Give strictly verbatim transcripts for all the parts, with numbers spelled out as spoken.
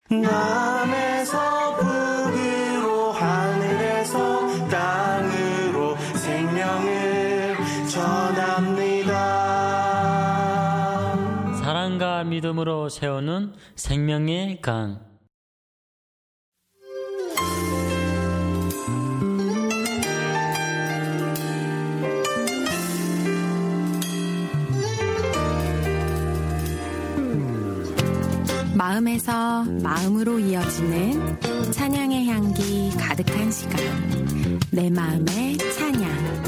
남에서 북으로 하늘에서 땅으로 생명을 전합니다. 사랑과 믿음으로 세우는 생명의 강. 마음에서 마음으로 이어지는 찬양의 향기 가득한 시간, 내 마음의 찬양.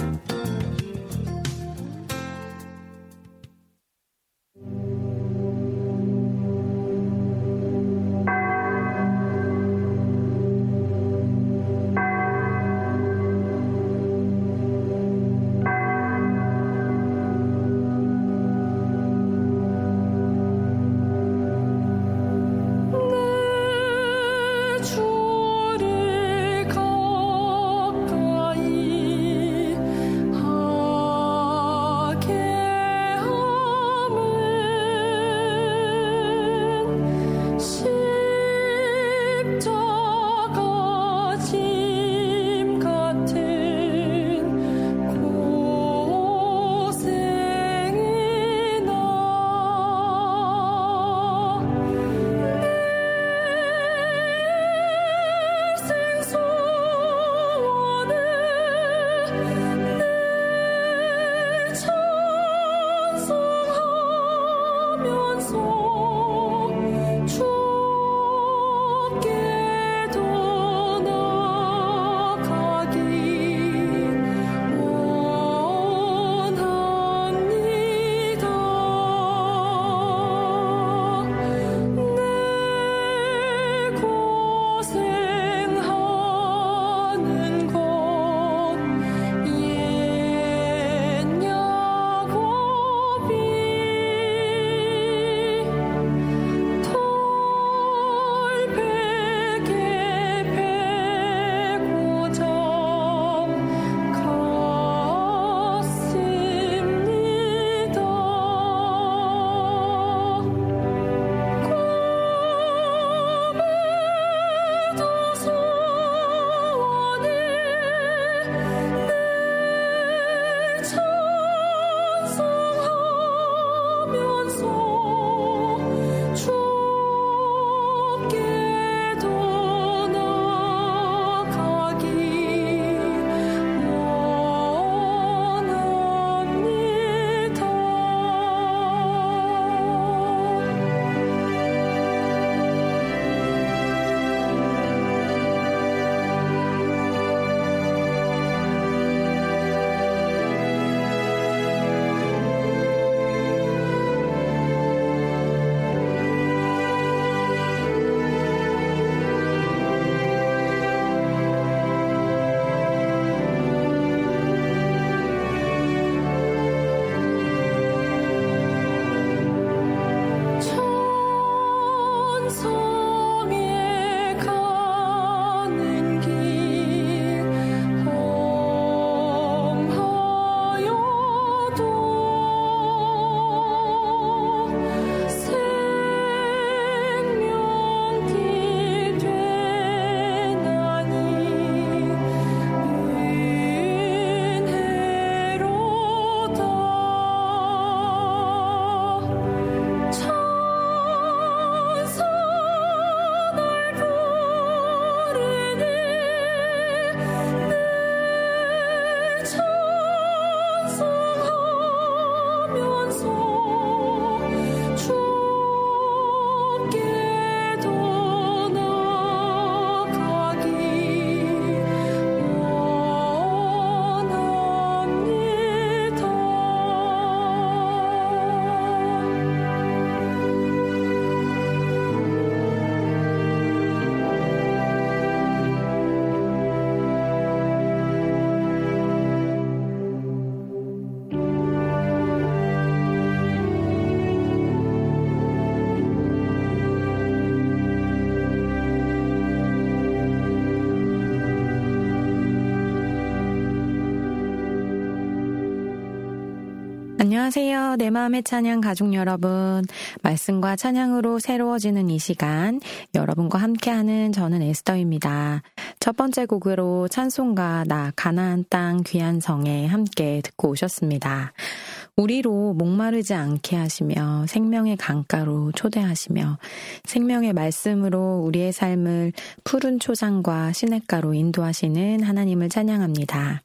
안녕하세요. 내 마음의 찬양 가족 여러분. 말씀과 찬양으로 새로워지는 이 시간, 여러분과 함께하는 저는 에스더입니다. 첫 번째 곡으로 찬송가 나 가나안 땅 귀한 성에 함께 듣고 오셨습니다. 우리로 목마르지 않게 하시며 생명의 강가로 초대하시며 생명의 말씀으로 우리의 삶을 푸른 초장과 시냇가로 인도하시는 하나님을 찬양합니다.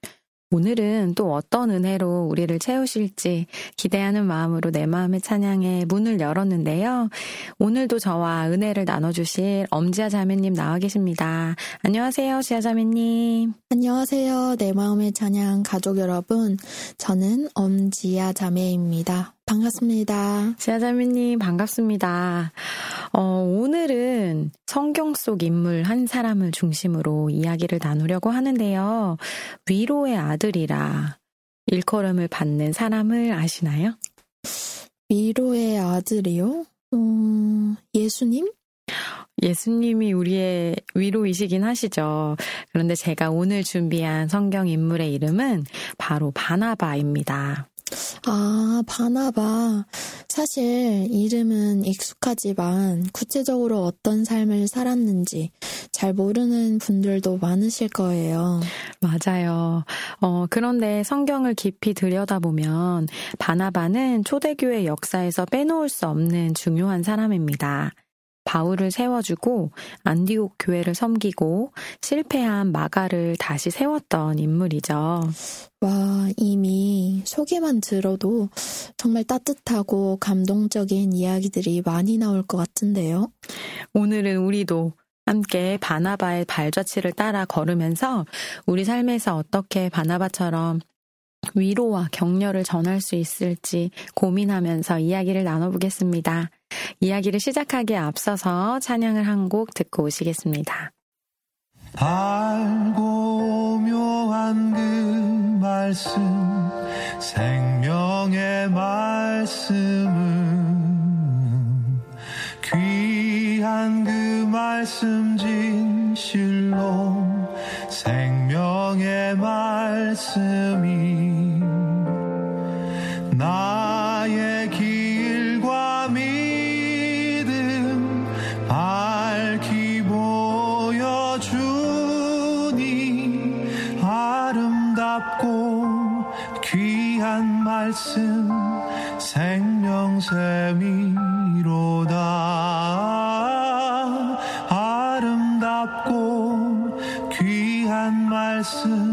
오늘은 또 어떤 은혜로 우리를 채우실지 기대하는 마음으로 내 마음의 찬양에 문을 열었는데요. 오늘도 저와 은혜를 나눠주실 엄지아 자매님 나와 계십니다. 안녕하세요, 지아 자매님. 안녕하세요. 내 마음의 찬양 가족 여러분. 저는 엄지아 자매입니다. 반갑습니다. 지아 자매님 반갑습니다. 어, 오늘은 성경 속 인물 한 사람을 중심으로 이야기를 나누려고 하는데요. 위로의 아들이라 일컬음을 받는 사람을 아시나요? 위로의 아들이요? 음, 예수님? 예수님이 우리의 위로이시긴 하시죠. 그런데 제가 오늘 준비한 성경 인물의 이름은 바로 바나바입니다. 아, 바나바. 사실 이름은 익숙하지만 구체적으로 어떤 삶을 살았는지 잘 모르는 분들도 많으실 거예요. 맞아요. 어, 그런데 성경을 깊이 들여다보면 바나바는 초대교회 역사에서 빼놓을 수 없는 중요한 사람입니다. 바울을 세워주고 안디옥 교회를 섬기고 실패한 마가를 다시 세웠던 인물이죠. 와, 이미 소개만 들어도 정말 따뜻하고 감동적인 이야기들이 많이 나올 것 같은데요. 오늘은 우리도 함께 바나바의 발자취를 따라 걸으면서 우리 삶에서 어떻게 바나바처럼 위로와 격려를 전할 수 있을지 고민하면서 이야기를 나눠보겠습니다. 이야기를 시작하기에 앞서서 찬양을 한 곡 듣고 오시겠습니다. 알고 묘한 그 말씀 생명의 말씀은 귀한 그 말씀 진실로 생명의 말씀이 나의 길과 믿음 밝히 보여주니 아름답고 귀한 말씀 생명샘이로다. 아름답고 귀한 말씀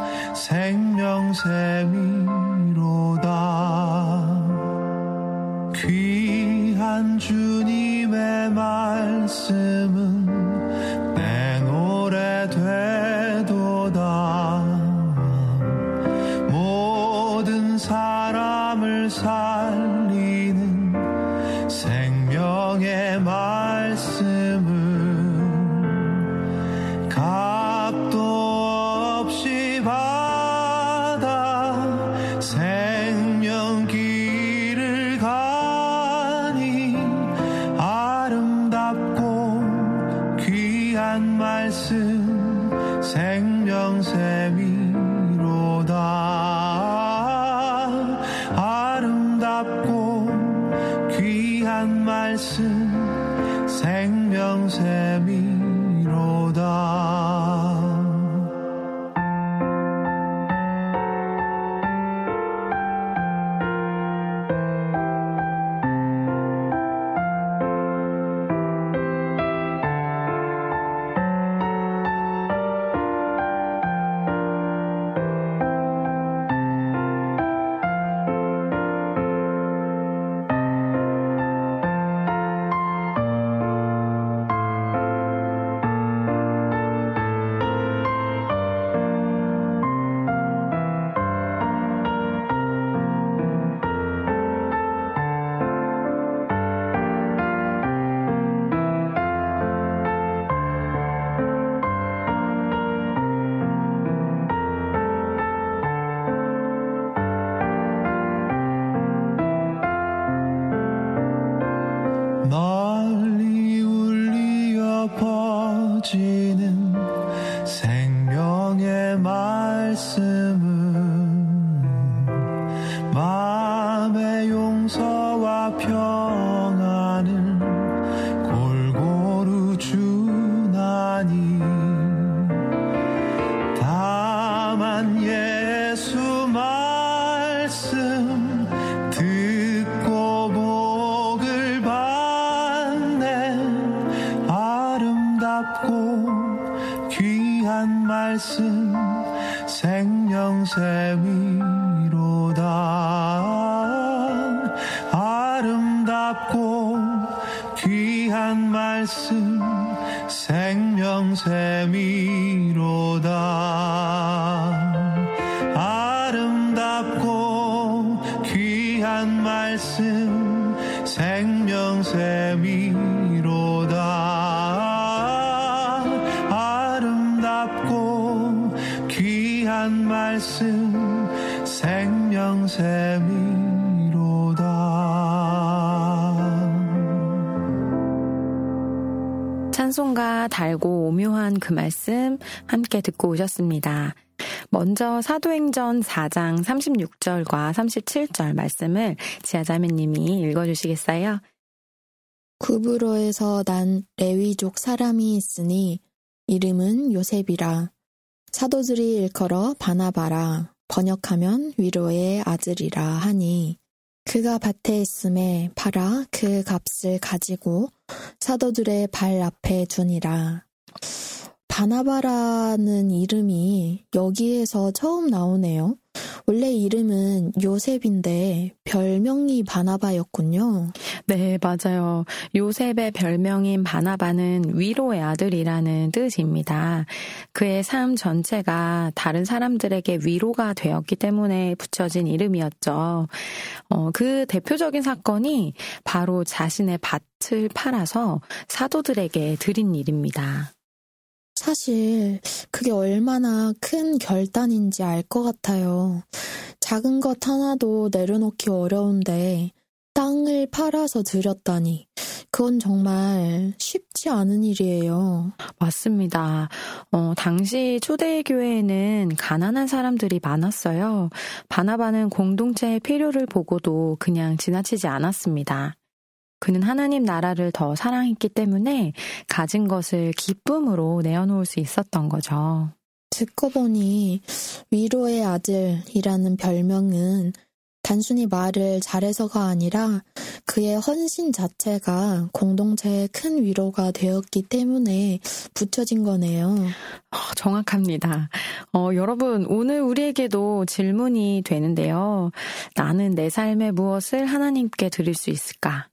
생명샘이로다. 귀한 주님의 말씀은 내 노래 되도다. 모든 사람을 살리는 생명의 말씀은 값도 없이 받아 생명 길을 가니 아름답고 귀한 말씀 생명샘이로다. 아름답고 귀한 말씀 생명샘이로다. 널리 울리어 퍼지는 생명의 말씀은 말 말씀 생명샘이로다. 아름답고 귀한 말씀 생명샘이로다. 아름답고 귀한 말씀 생명샘이로다. 아름답고 귀한 말씀 생명샘이로다. 찬송가 달고 오묘한 그 말씀 함께 듣고 오셨습니다. 먼저 사도행전 사 장 삼십육 절과 삼십칠 절 말씀을 지아자매님이 읽어주시겠어요? 구브로에서 난 레위족 사람이 있으니 이름은 요셉이라. 사도들이 일컬어 바나바라. 번역하면 위로의 아들이라 하니 그가 밭에 있음에 팔아 그 값을 가지고 사도들의 발 앞에 두니라. 바나바라는 이름이 여기에서 처음 나오네요. 원래 이름은 요셉인데 별명이 바나바였군요. 네, 맞아요. 요셉의 별명인 바나바는 위로의 아들이라는 뜻입니다. 그의 삶 전체가 다른 사람들에게 위로가 되었기 때문에 붙여진 이름이었죠. 어, 그 대표적인 사건이 바로 자신의 밭을 팔아서 사도들에게 드린 일입니다. 사실 그게 얼마나 큰 결단인지 알 것 같아요. 작은 것 하나도 내려놓기 어려운데 땅을 팔아서 드렸다니 그건 정말 쉽지 않은 일이에요. 맞습니다. 어, 당시 초대교회에는 가난한 사람들이 많았어요. 바나바는 공동체의 필요를 보고도 그냥 지나치지 않았습니다. 그는 하나님 나라를 더 사랑했기 때문에 가진 것을 기쁨으로 내어놓을 수 있었던 거죠. 듣고 보니 위로의 아들이라는 별명은 단순히 말을 잘해서가 아니라 그의 헌신 자체가 공동체의 큰 위로가 되었기 때문에 붙여진 거네요. 어, 정확합니다. 어, 여러분, 오늘 우리에게도 질문이 되는데요. 나는 내 삶에 무엇을 하나님께 드릴 수 있을까?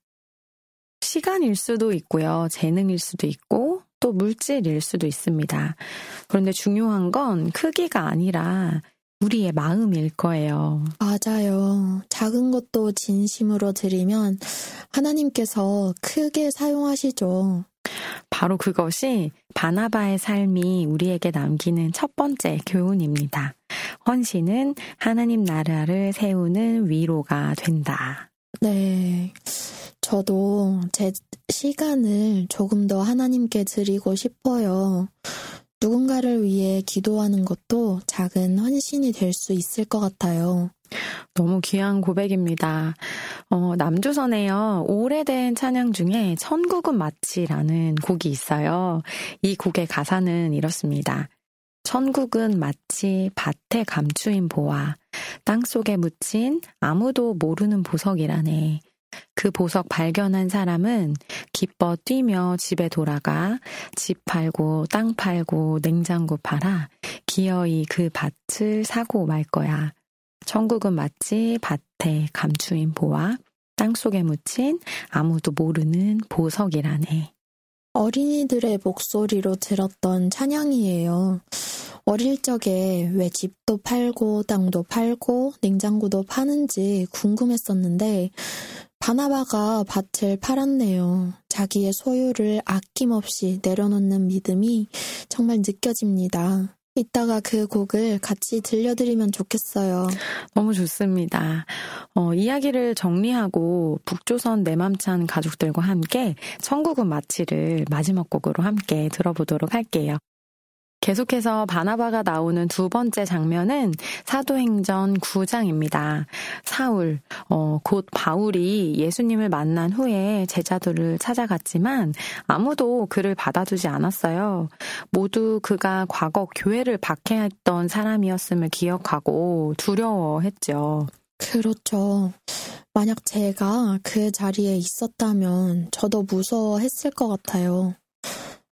시간일 수도 있고요. 재능일 수도 있고 또 물질일 수도 있습니다. 그런데 중요한 건 크기가 아니라 우리의 마음일 거예요. 맞아요. 작은 것도 진심으로 드리면 하나님께서 크게 사용하시죠. 바로 그것이 바나바의 삶이 우리에게 남기는 첫 번째 교훈입니다. 헌신은 하나님 나라를 세우는 위로가 된다. 네. 저도 제 시간을 조금 더 하나님께 드리고 싶어요. 누군가를 위해 기도하는 것도 작은 헌신이 될 수 있을 것 같아요. 너무 귀한 고백입니다. 어, 남조선에요. 오래된 찬양 중에 천국은 마치라는 곡이 있어요. 이 곡의 가사는 이렇습니다. 천국은 마치 밭에 감추인 보화, 땅속에 묻힌 아무도 모르는 보석이라네. 그 보석 발견한 사람은 기뻐 뛰며 집에 돌아가 집 팔고 땅 팔고 냉장고 팔아 기어이 그 밭을 사고 말 거야. 천국은 마치 밭에 감추인 보화, 땅속에 묻힌 아무도 모르는 보석이라네. 어린이들의 목소리로 들었던 찬양이에요. 어릴 적에 왜 집도 팔고 땅도 팔고 냉장고도 파는지 궁금했었는데 바나바가 밭을 팔았네요. 자기의 소유를 아낌없이 내려놓는 믿음이 정말 느껴집니다. 이따가 그 곡을 같이 들려드리면 좋겠어요. 너무 좋습니다. 어, 이야기를 정리하고 북조선 내맘찬 가족들과 함께 천국은 마치를 마지막 곡으로 함께 들어보도록 할게요. 계속해서 바나바가 나오는 두 번째 장면은 사도행전 구 장입니다. 사울, 어, 곧 바울이 예수님을 만난 후에 제자들을 찾아갔지만 아무도 그를 받아주지 않았어요. 모두 그가 과거 교회를 박해했던 사람이었음을 기억하고 두려워했죠. 그렇죠. 만약 제가 그 자리에 있었다면 저도 무서워했을 것 같아요.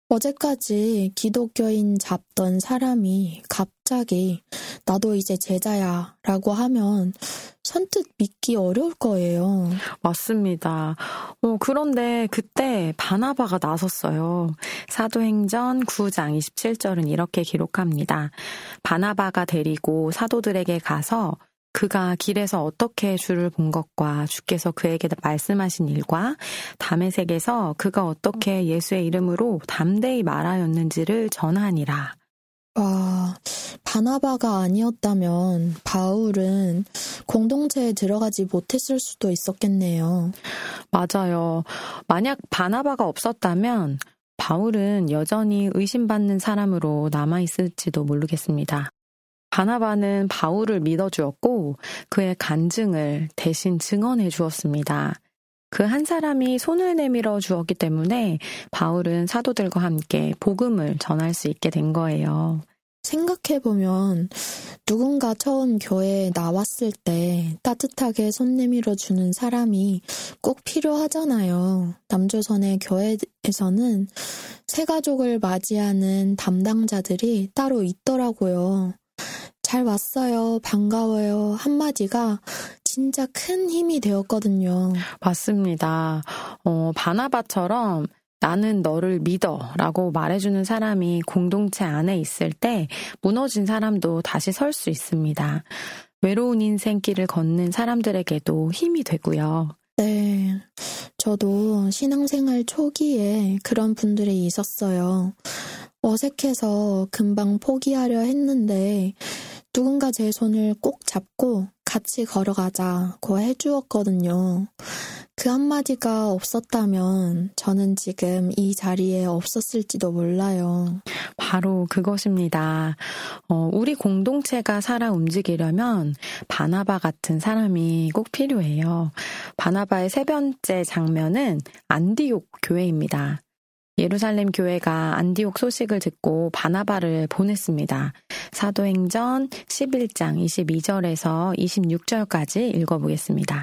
어제까지 기독교인 잡던 사람이 갑자기 나도 이제 제자야 라고 하면 선뜻 믿기 어려울 거예요. 맞습니다. 어, 그런데 그때 바나바가 나섰어요. 사도행전 구 장 이십칠 절은 이렇게 기록합니다. 바나바가 데리고 사도들에게 가서 그가 길에서 어떻게 주를 본 것과 주께서 그에게 말씀하신 일과 다메섹에서 그가 어떻게 예수의 이름으로 담대히 말하였는지를 전하니라. 와, 바나바가 아니었다면 바울은 공동체에 들어가지 못했을 수도 있었겠네요. 맞아요. 만약 바나바가 없었다면 바울은 여전히 의심받는 사람으로 남아있을지도 모르겠습니다. 바나바는 바울을 믿어주었고 그의 간증을 대신 증언해 주었습니다. 그 한 사람이 손을 내밀어 주었기 때문에 바울은 사도들과 함께 복음을 전할 수 있게 된 거예요. 생각해보면 누군가 처음 교회에 나왔을 때 따뜻하게 손 내밀어 주는 사람이 꼭 필요하잖아요. 남조선의 교회에서는 새가족을 맞이하는 담당자들이 따로 있더라고요. 잘 왔어요, 반가워요 한마디가 진짜 큰 힘이 되었거든요. 맞습니다. 어, 바나바처럼 나는 너를 믿어 라고 말해주는 사람이 공동체 안에 있을 때 무너진 사람도 다시 설 수 있습니다. 외로운 인생길을 걷는 사람들에게도 힘이 되고요. 네, 저도 신앙생활 초기에 그런 분들이 있었어요. 어색해서 금방 포기하려 했는데 누군가 제 손을 꼭 잡고 같이 걸어가자고 해주었거든요. 그 한마디가 없었다면 저는 지금 이 자리에 없었을지도 몰라요. 바로 그것입니다. 어, 우리 공동체가 살아 움직이려면 바나바 같은 사람이 꼭 필요해요. 바나바의 세 번째 장면은 안디옥 교회입니다. 예루살렘 교회가 안디옥 소식을 듣고 바나바를 보냈습니다. 사도행전 십일 장 이십이 절에서 이십육 절까지 읽어보겠습니다.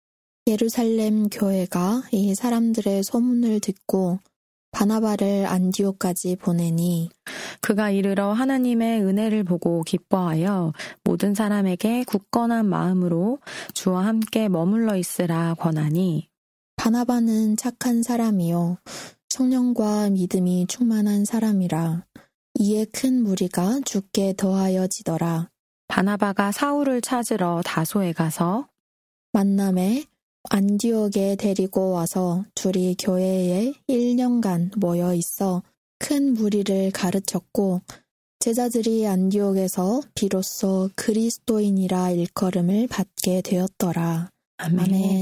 예루살렘 교회가 이 사람들의 소문을 듣고 바나바를 안디옥까지 보내니 그가 이르러 하나님의 은혜를 보고 기뻐하여 모든 사람에게 굳건한 마음으로 주와 함께 머물러 있으라 권하니 바나바는 착한 사람이요 성령과 믿음이 충만한 사람이라 이에 큰 무리가 주께 더하여지더라. 바나바가 사울을 찾으러 다소에 가서 만남에 안디옥에 데리고 와서 둘이 교회에 일 년간 모여 있어 큰 무리를 가르쳤고 제자들이 안디옥에서 비로소 그리스도인이라 일컬음을 받게 되었더라. 아멘. 아멘.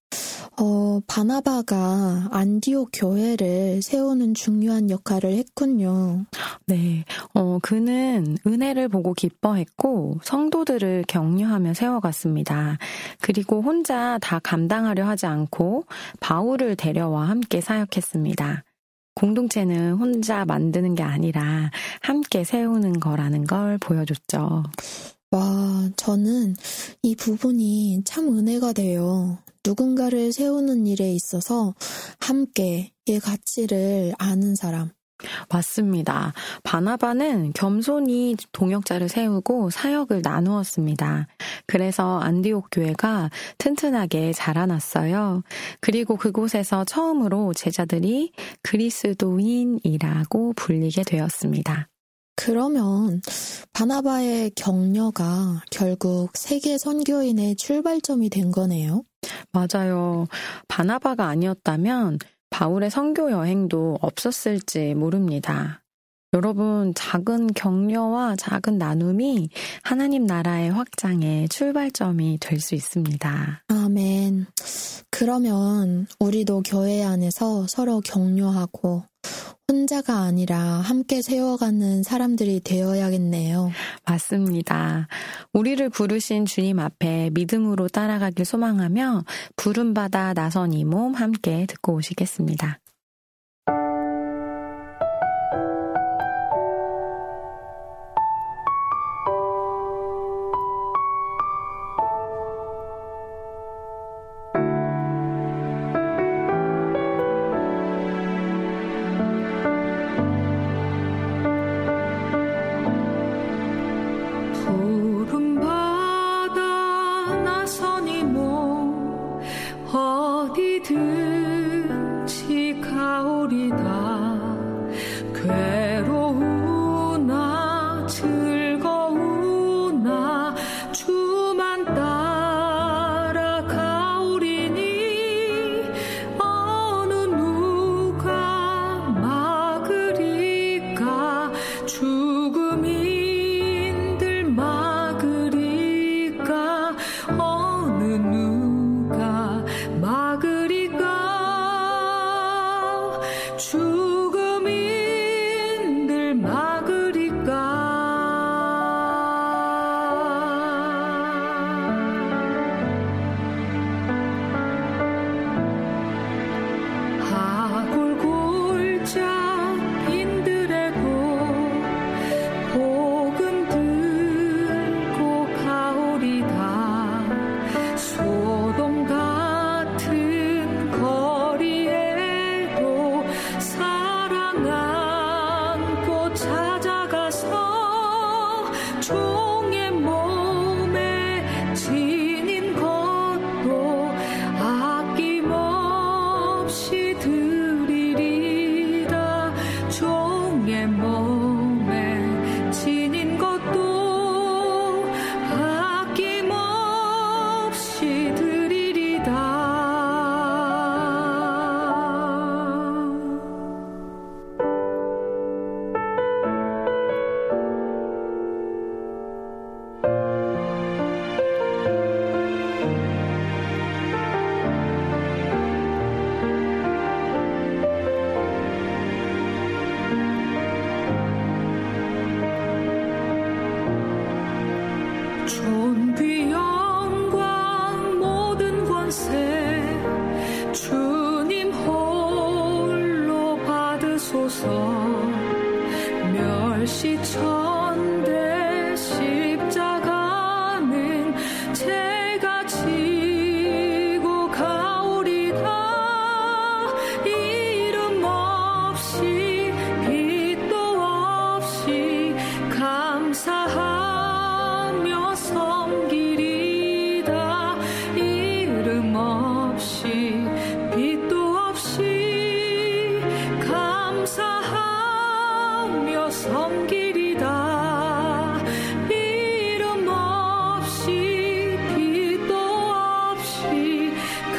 어, 바나바가 안디옥 교회를 세우는 중요한 역할을 했군요. 네, 어, 그는 은혜를 보고 기뻐했고 성도들을 격려하며 세워갔습니다. 그리고 혼자 다 감당하려 하지 않고 바울을 데려와 함께 사역했습니다. 공동체는 혼자 만드는 게 아니라 함께 세우는 거라는 걸 보여줬죠. 와, 저는 이 부분이 참 은혜가 돼요. 누군가를 세우는 일에 있어서 함께 이 가치를 아는 사람. 맞습니다. 바나바는 겸손히 동역자를 세우고 사역을 나누었습니다. 그래서 안디옥 교회가 튼튼하게 자라났어요. 그리고 그곳에서 처음으로 제자들이 그리스도인이라고 불리게 되었습니다. 그러면 바나바의 격려가 결국 세계 선교인의 출발점이 된 거네요. 맞아요. 바나바가 아니었다면 바울의 선교 여행도 없었을지 모릅니다. 여러분, 작은 격려와 작은 나눔이 하나님 나라의 확장의 출발점이 될 수 있습니다. 아멘. 그러면 우리도 교회 안에서 서로 격려하고 혼자가 아니라 함께 세워가는 사람들이 되어야겠네요. 맞습니다. 우리를 부르신 주님 앞에 믿음으로 따라가길 소망하며 부름받아 나선 이 몸 함께 듣고 오시겠습니다. 가오리다 괴로우나 즐거우나 주만 따라가오리니 어느 누가 막으리까 죽음인들 막으리까 어느 누가 막으리까 죽음인들 막으리까 하골골자 빈들에도 복음 들고 가오리다 소돔 같은 거리에도 사랑 안고 찾아가서 종의 몸에 지닌 것도 아낌없이 드리리라 종의 몸에 지닌 것도 아낌없이 드리리다 존귀 영광 모든 권세 주님 홀로 받으소서 멸시천대 십자가는 제가 지고 가오리다 이름 없이 빛도 없이 감사하며 섬기리다 이름 없이 빛도 없이 감사하며 섬기리다 이름 없이 빛도 없이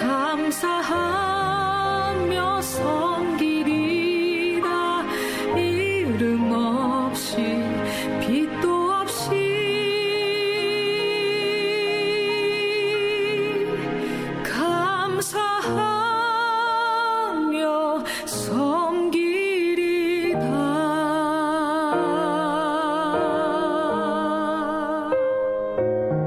감사하며 섬기리다 이름 없이 빛도 없이 감사하며 섬기리다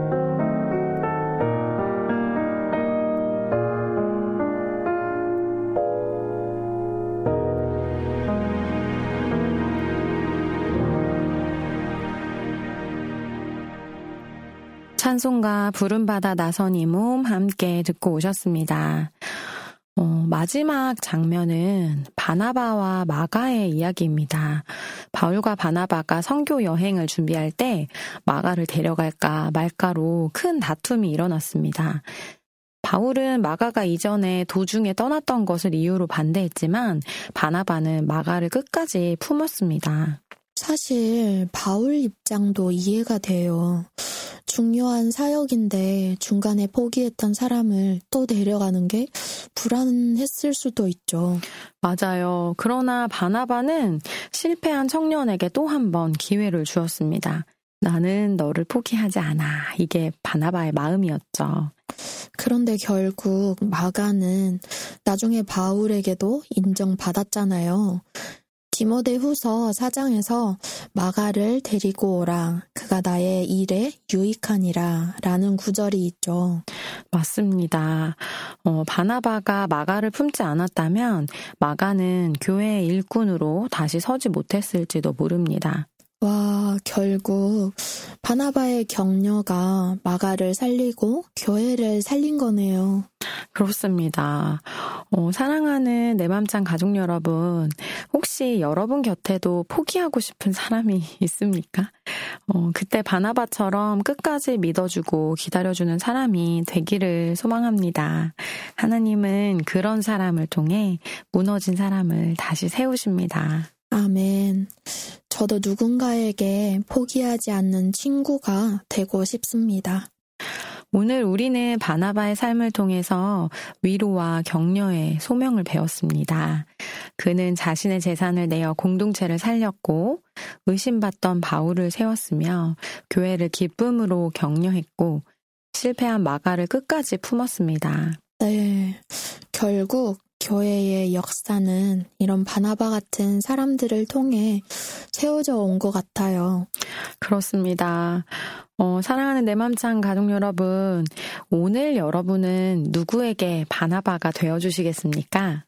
찬송가 부름받아 나선 이 몸 함께 듣고 오셨습니다. 어, 마지막 장면은 바나바와 마가의 이야기입니다. 바울과 바나바가 선교 여행을 준비할 때 마가를 데려갈까 말까로 큰 다툼이 일어났습니다. 바울은 마가가 이전에 도중에 떠났던 것을 이유로 반대했지만 바나바는 마가를 끝까지 품었습니다. 사실 바울 입장도 이해가 돼요. 중요한 사역인데 중간에 포기했던 사람을 또 데려가는 게 불안했을 수도 있죠. 맞아요. 그러나 바나바는 실패한 청년에게 또 한 번 기회를 주었습니다. 나는 너를 포기하지 않아. 이게 바나바의 마음이었죠. 그런데 결국 마가는 나중에 바울에게도 인정받았잖아요. 디모데후서 사 장에서 마가를 데리고 오라. 그가 나의 일에 유익하니라. 라는 구절이 있죠. 맞습니다. 어, 바나바가 마가를 품지 않았다면 마가는 교회의 일꾼으로 다시 서지 못했을지도 모릅니다. 와, 결국 바나바의 격려가 마가를 살리고 교회를 살린 거네요. 그렇습니다. 어, 사랑하는 내 맘짱 가족 여러분, 혹시 여러분 곁에도 포기하고 싶은 사람이 있습니까? 어, 그때 바나바처럼 끝까지 믿어주고 기다려주는 사람이 되기를 소망합니다. 하나님은 그런 사람을 통해 무너진 사람을 다시 세우십니다. 아멘. 저도 누군가에게 포기하지 않는 친구가 되고 싶습니다. 오늘 우리는 바나바의 삶을 통해서 위로와 격려의 소명을 배웠습니다. 그는 자신의 재산을 내어 공동체를 살렸고 의심받던 바울을 세웠으며 교회를 기쁨으로 격려했고 실패한 마가를 끝까지 품었습니다. 네, 결국 교회의 역사는 이런 바나바 같은 사람들을 통해 세워져 온 것 같아요. 그렇습니다. 어, 사랑하는 내 맘짱 가족 여러분, 오늘 여러분은 누구에게 바나바가 되어주시겠습니까?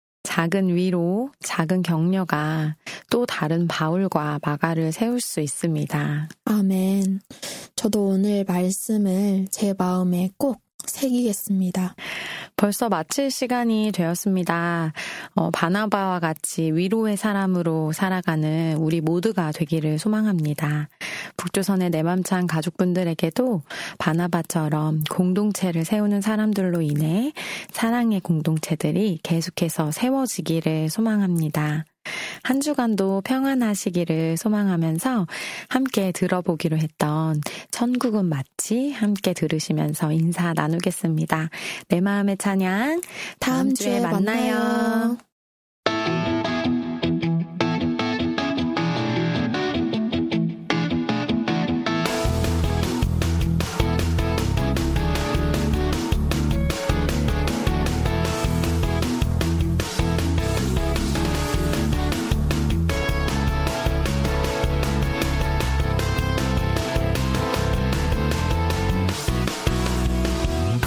작은 위로, 작은 격려가 또 다른 바울과 마가를 세울 수 있습니다. 아멘. 저도 오늘 말씀을 제 마음에 꼭 새기겠습니다. 벌써 마칠 시간이 되었습니다. 어, 바나바와 같이 위로의 사람으로 살아가는 우리 모두가 되기를 소망합니다. 북조선의 내 맘찬 가족분들에게도 바나바처럼 공동체를 세우는 사람들로 인해 사랑의 공동체들이 계속해서 세워지기를 소망합니다. 한 주간도 평안하시기를 소망하면서 함께 들어보기로 했던 천국은 마치 함께 들으시면서 인사 나누겠습니다. 내 마음의 찬양 다음, 다음 주에 만나요. 만나요.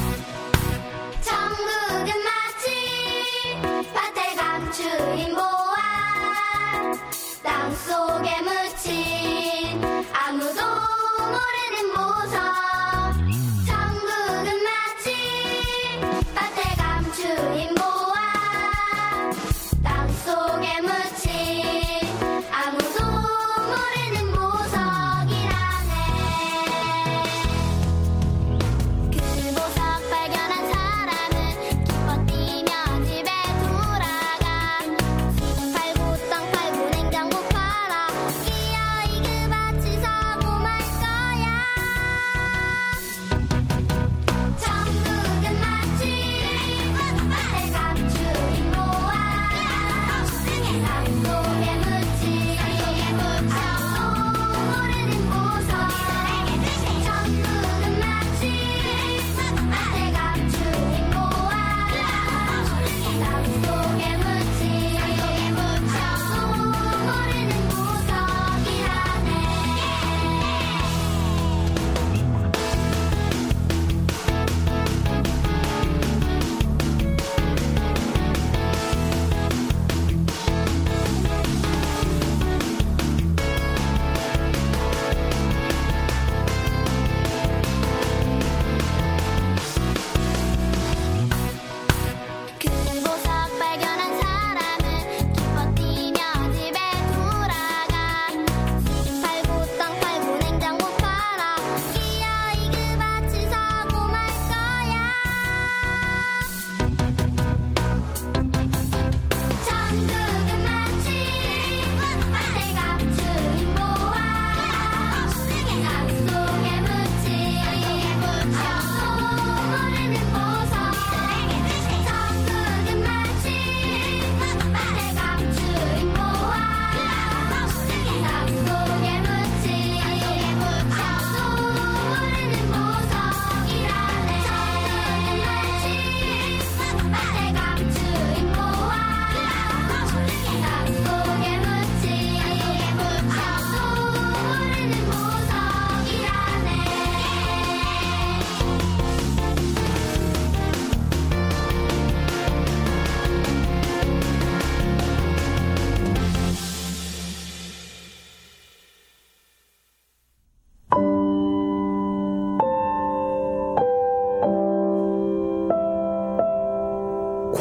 천국은 마치 밭에 감추인 보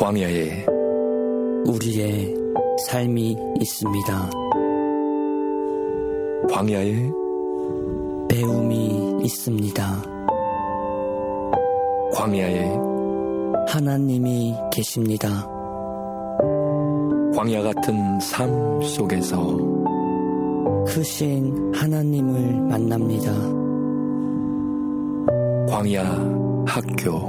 광야에 우리의 삶이 있습니다. 광야에 배움이 있습니다. 광야에 하나님이 계십니다. 광야 같은 삶 속에서 크신 하나님을 만납니다. 광야 학교.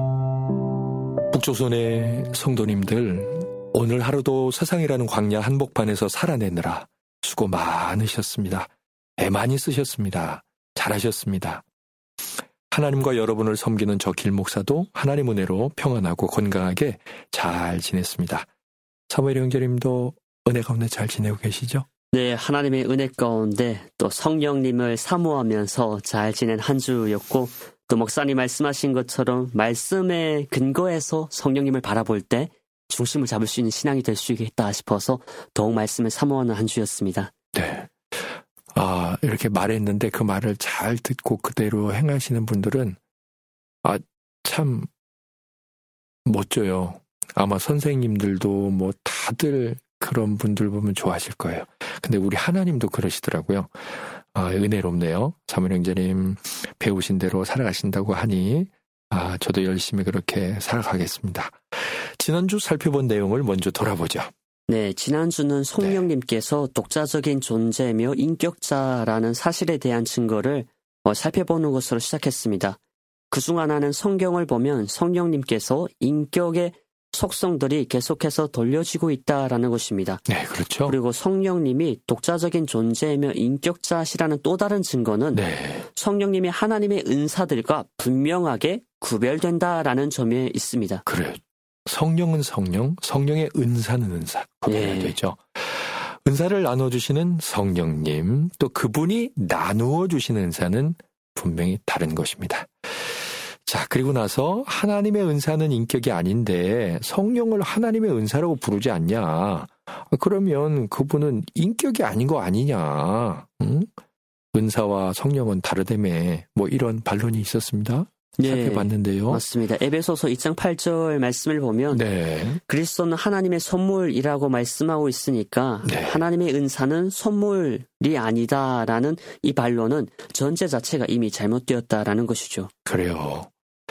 북조선의 성도님들, 오늘 하루도 세상이라는 광야 한복판에서 살아내느라 수고 많으셨습니다. 애 많이 쓰셨습니다. 잘하셨습니다. 하나님과 여러분을 섬기는 저 길목사도 하나님 은혜로 평안하고 건강하게 잘 지냈습니다. 사무엘 형제님도 은혜 가운데 잘 지내고 계시죠? 네, 하나님의 은혜 가운데 또 성령님을 사모하면서 잘 지낸 한 주였고, 또 목사님 말씀하신 것처럼 말씀의 근거에서 성령님을 바라볼 때 중심을 잡을 수 있는 신앙이 될 수 있겠다 싶어서 더욱 말씀을 사모하는 한 주였습니다. 네. 아, 이렇게 말했는데 그 말을 잘 듣고 그대로 행하시는 분들은 아, 참 멋져요. 아마 선생님들도 뭐 다들 그런 분들 보면 좋아하실 거예요. 근데 우리 하나님도 그러시더라고요. 아, 은혜롭네요. 사무엘 형제님 배우신 대로 살아가신다고 하니 아, 저도 열심히 그렇게 살아가겠습니다. 지난주 살펴본 내용을 먼저 돌아보죠. 네, 지난주는 성령님께서 네. 독자적인 존재며 인격자라는 사실에 대한 증거를 살펴보는 것으로 시작했습니다. 그중 하나는 성경을 보면 성령님께서 인격의 속성들이 계속해서 돌려지고 있다라는 것입니다. 네, 그렇죠. 그리고 성령님이 독자적인 존재이며 인격자시라는 또 다른 증거는 네. 성령님이 하나님의 은사들과 분명하게 구별된다라는 점에 있습니다. 그래요. 성령은 성령, 성령의 은사는 은사. 구별해야 네. 되죠. 은사를 나눠주시는 성령님, 또 그분이 나누어 주시는 은사는 분명히 다른 것입니다. 자, 그리고 나서 하나님의 은사는 인격이 아닌데 성령을 하나님의 은사라고 부르지 않냐? 그러면 그분은 인격이 아닌 거 아니냐? 응? 은사와 성령은 다르다며 뭐 이런 반론이 있었습니다. 네, 살펴봤는데요. 맞습니다. 에베소서 이 장 팔 절 말씀을 보면 네. 그리스도는 하나님의 선물이라고 말씀하고 있으니까 네. 하나님의 은사는 선물이 아니다라는 이 반론은 전제 자체가 이미 잘못되었다라는 것이죠. 그래요.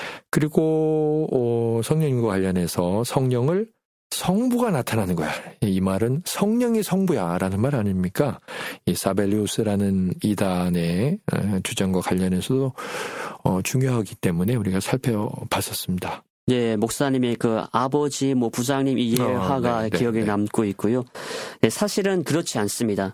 그리고 어, 성령님과 관련해서 성령을 성부가 나타나는 거야. 이 말은 성령이 성부야 라는 말 아닙니까? 이 사벨리우스라는 이단의 주장과 관련해서도 어, 중요하기 때문에 우리가 살펴봤었습니다. 네, 목사님의 그 아버지, 뭐 부장님 이해화가 어, 네, 기억에 네, 남고 있고요. 네, 사실은 그렇지 않습니다.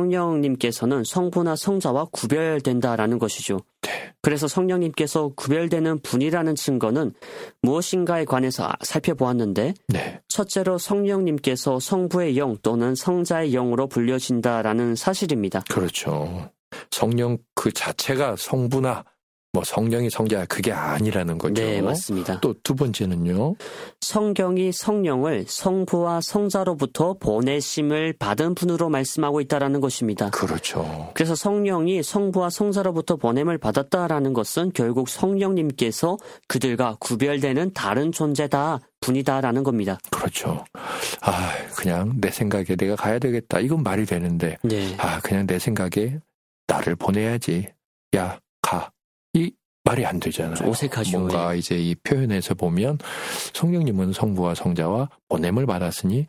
성령님께서는 성부나 성자와 구별된다라는 것이죠. 네. 그래서 성령님께서 구별되는 분이라는 증거는 무엇인가에 관해서 살펴보았는데 네. 첫째로 성령님께서 성부의 영 또는 성자의 영으로 불려진다라는 사실입니다. 그렇죠. 성령 그 자체가 성부나 뭐 성령이 성자 그게 아니라는 거죠. 네, 맞습니다. 또 두 번째는요. 성경이 성령을 성부와 성자로부터 보내심을 받은 분으로 말씀하고 있다라는 것입니다. 그렇죠. 그래서 성령이 성부와 성자로부터 보냄을 받았다라는 것은 결국 성령님께서 그들과 구별되는 다른 존재다, 분이다라는 겁니다. 그렇죠. 아, 그냥 내 생각에 내가 가야 되겠다. 이건 말이 되는데. 네. 아, 그냥 내 생각에 나를 보내야지. 야, 가. 이 말이 안 되잖아요. 어색하죠. 뭔가 이제 이 표현에서 보면 성령님은 성부와 성자와 보냄을 받았으니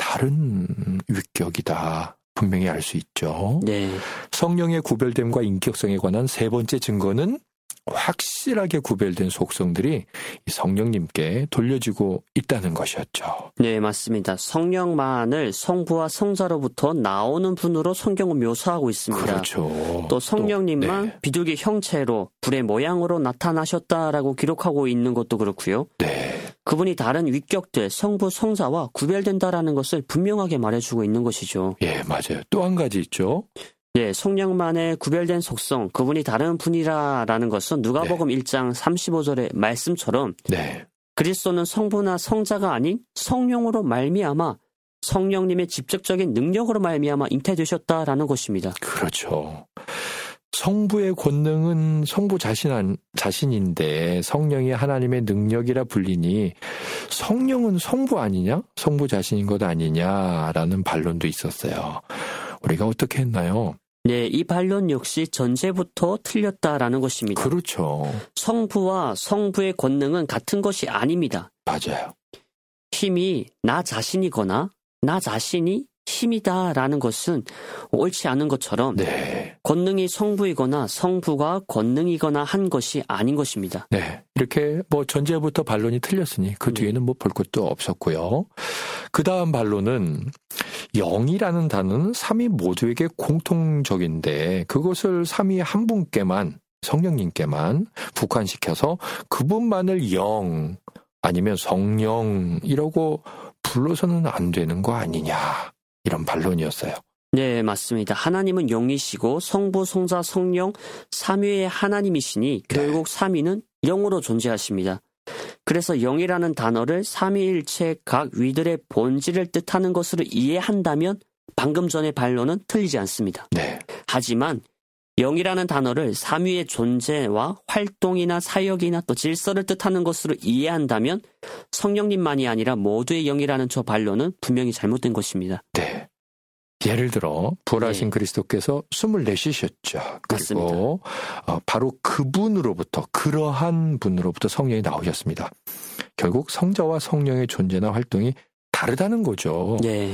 다른 위격이다. 분명히 알 수 있죠. 네. 성령의 구별됨과 인격성에 관한 세 번째 증거는 확실하게 구별된 속성들이 성령님께 돌려지고 있다는 것이었죠. 네, 맞습니다. 성령만을 성부와 성자로부터 나오는 분으로 성경은 묘사하고 있습니다. 그렇죠. 또 성령님만 또, 네. 비둘기 형체로 불의 모양으로 나타나셨다라고 기록하고 있는 것도 그렇고요. 네. 그분이 다른 위격들 성부, 성자와 구별된다라는 것을 분명하게 말해주고 있는 것이죠. 예, 맞아요. 또 한 가지 있죠. 예, 성령만의 구별된 속성, 그분이 다른 분이라라는 것은 누가복음 네. 일 장 삼십오 절의 말씀처럼 네. 그리스도는 성부나 성자가 아닌 성령으로 말미암아 성령님의 직접적인 능력으로 말미암아 잉태되셨다라는 것입니다. 그렇죠. 성부의 권능은 성부 자신, 자신인데 성령이 하나님의 능력이라 불리니 성령은 성부 아니냐? 성부 자신인 것 아니냐라는 반론도 있었어요. 우리가 어떻게 했나요? 네, 이 반론 역시 전제부터 틀렸다라는 것입니다. 그렇죠. 성부와 성부의 권능은 같은 것이 아닙니다. 맞아요. 힘이 나 자신이거나 나 자신이 힘이다라는 것은 옳지 않은 것처럼 네. 권능이 성부이거나 성부가 권능이거나 한 것이 아닌 것입니다. 네. 이렇게 뭐 전제부터 반론이 틀렸으니 그 뒤에는 뭐 볼 것도 없었고요. 그 다음 반론은 영이라는 단어는 삼위 모두에게 공통적인데 그것을 삼위 한 분께만 성령님께만 국한시켜서 그분만을 영 아니면 성령이라고 불러서는 안 되는 거 아니냐 이런 반론이었어요. 네, 맞습니다. 하나님은 영이시고 성부, 성자, 성령 삼위의 하나님이시니 결국 네. 삼위는 영으로 존재하십니다. 그래서 영이라는 단어를 삼위일체 각 위들의 본질을 뜻하는 것으로 이해한다면 방금 전의 반론은 틀리지 않습니다. 네. 하지만 영이라는 단어를 삼위의 존재와 활동이나 사역이나 또 질서를 뜻하는 것으로 이해한다면 성령님만이 아니라 모두의 영이라는 저 반론은 분명히 잘못된 것입니다. 네. 예를 들어 부활하신 네. 그리스도께서 숨을 내쉬셨죠. 맞습니다. 그리고 어, 바로 그분으로부터 그러한 분으로부터 성령이 나오셨습니다. 결국 성자와 성령의 존재나 활동이 다르다는 거죠. 네.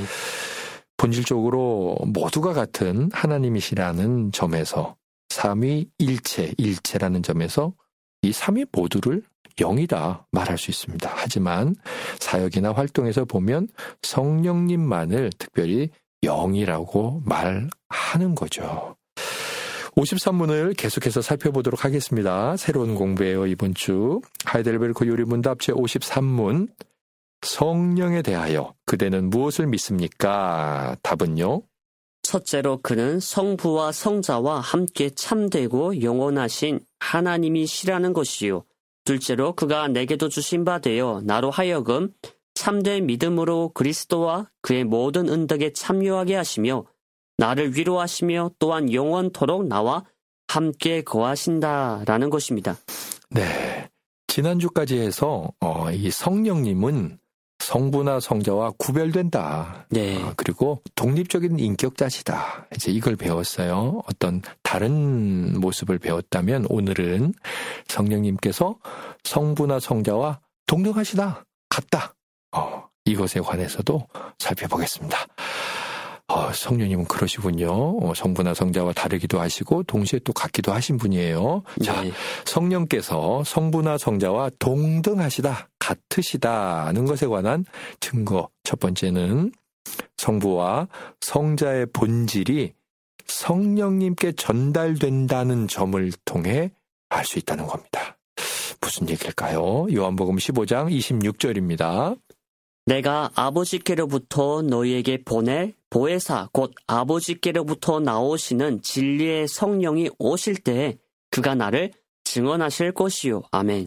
본질적으로 모두가 같은 하나님이시라는 점에서 삼위일체, 일체라는 점에서 이 삼위 모두를 영이다 말할 수 있습니다. 하지만 사역이나 활동에서 보면 성령님만을 특별히 영이라고 말하는 거죠. 오십삼 문을 계속해서 살펴보도록 하겠습니다. 새로운 공부예요. 이번 주 하이델베르크 요리문답 제오십삼 문 성령에 대하여 그대는 무엇을 믿습니까? 답은요. 첫째로 그는 성부와 성자와 함께 참되고 영원하신 하나님이시라는 것이요. 둘째로 그가 내게도 주신 바 되어 나로 하여금 참된 믿음으로 그리스도와 그의 모든 은덕에 참여하게 하시며 나를 위로하시며 또한 영원토록 나와 함께 거하신다라는 것입니다. 네, 지난주까지 해서 어, 이 성령님은 성부나 성자와 구별된다. 네. 어, 그리고 독립적인 인격자시다. 이제 이걸 배웠어요. 어떤 다른 모습을 배웠다면 오늘은 성령님께서 성부나 성자와 동등하시다. 같다. 어, 이것에 관해서도 살펴보겠습니다. 어, 성령님은 그러시군요. 어, 성부나 성자와 다르기도 하시고 동시에 또 같기도 하신 분이에요. 네. 자, 성령께서 성부나 성자와 동등하시다, 같으시다는 것에 관한 증거. 첫 번째는 성부와 성자의 본질이 성령님께 전달된다는 점을 통해 알 수 있다는 겁니다. 무슨 얘기일까요? 요한복음 십오 장 이십육 절입니다. 내가 아버지께로부터 너희에게 보낼 보혜사 곧 아버지께로부터 나오시는 진리의 성령이 오실 때에 그가 나를 증언하실 것이요. 아멘.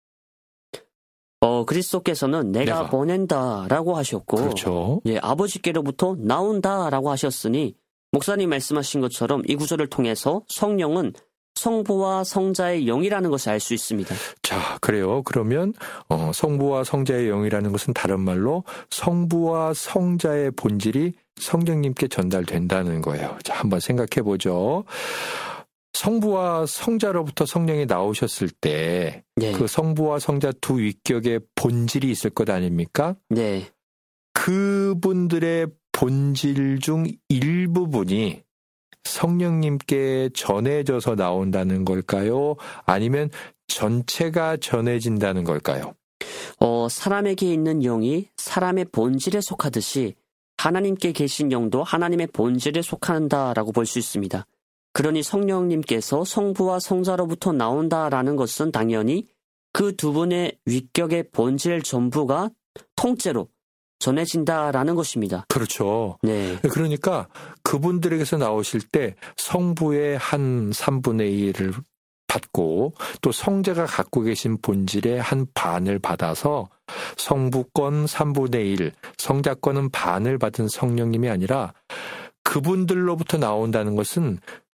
어, 그리스도께서는 내가, 내가. 보낸다라고 하셨고 그렇죠. 예, 아버지께로부터 나온다라고 하셨으니 목사님 말씀하신 것처럼 이 구절을 통해서 성령은 성부와 성자의 영이라는 것을 알 수 있습니다. 자, 그래요. 그러면 어, 성부와 성자의 영이라는 것은 다른 말로 성부와 성자의 본질이 성령님께 전달된다는 거예요. 자, 한번 생각해 보죠. 성부와 성자로부터 성령이 나오셨을 때 그 네. 성부와 성자 두 위격의 본질이 있을 것 아닙니까? 네. 그분들의 본질 중 일부분이 성령님께 전해져서 나온다는 걸까요? 아니면 전체가 전해진다는 걸까요? 어, 사람에게 있는 영이 사람의 본질에 속하듯이 하나님께 계신 영도 하나님의 본질에 속한다라고 볼 수 있습니다. 그러니 성령님께서 성부와 성자로부터 나온다라는 것은 당연히 그 두 분의 위격의 본질 전부가 통째로 전해진다라는 것입니다. 그렇죠. 네. 그러니까 그분들에게서 나오실 때 성부의 한 삼분의 일을 받고 또 성자가 갖고 계신 본질의 한 반을 받아서 성부권 삼분의 일, 성자권은 반을 받은 성령님이 아니라 그분들로부터 나온다는 것은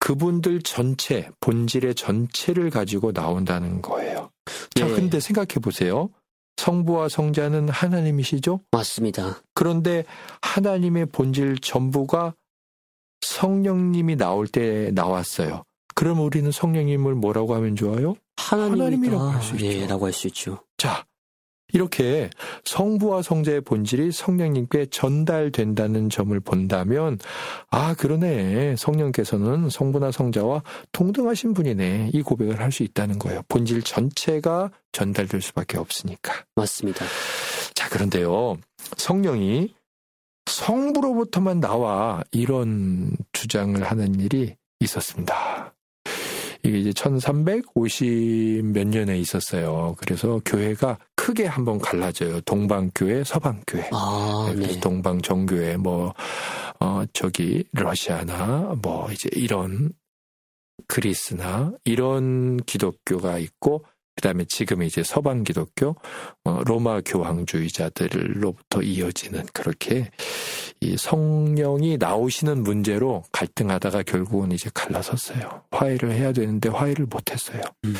그분들 전체, 본질의 전체를 가지고 나온다는 거예요. 자, 예. 근데 생각해 보세요. 성부와 성자는 하나님이시죠? 맞습니다. 그런데 하나님의 본질 전부가 성령님이 나올 때 나왔어요. 그럼 우리는 성령님을 뭐라고 하면 좋아요? 하나님이다. 하나님이라고 할 수 있죠. 예, 라고 할 수 있죠. 자, 이렇게 성부와 성자의 본질이 성령님께 전달된다는 점을 본다면, 아, 그러네. 성령께서는 성부나 성자와 동등하신 분이네. 이 고백을 할 수 있다는 거예요. 본질 전체가 전달될 수밖에 없으니까. 맞습니다. 자, 그런데요. 성령이 성부로부터만 나와 이런 주장을 하는 일이 있었습니다. 이게 이제 천삼백오십 몇 년에 있었어요. 그래서 교회가 크게 한번 갈라져요. 동방교회, 서방교회. 아, 그래서 네. 동방정교회, 뭐, 어, 저기, 러시아나, 뭐, 이제 이런 그리스나, 이런 기독교가 있고, 그 다음에 지금 이제 서방 기독교, 어, 로마 교황주의자들로부터 이어지는 그렇게 이 성령이 나오시는 문제로 갈등하다가 결국은 이제 갈라섰어요. 화해를 해야 되는데 화해를 못했어요. 음.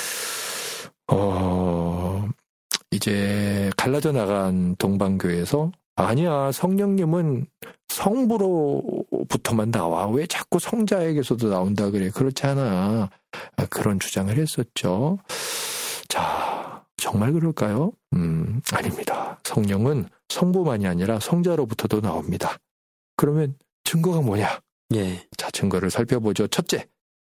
어, 이제 갈라져 나간 동방교회에서 아니야, 성령님은 성부로부터만 나와. 왜 자꾸 성자에게서도 나온다 그래. 그렇지 않아. 그런 주장을 했었죠. 자, 정말 그럴까요? 음, 아닙니다. 성령은 성부만이 아니라 성자로부터도 나옵니다. 그러면 증거가 뭐냐? 예. 자, 증거를 살펴보죠. 첫째,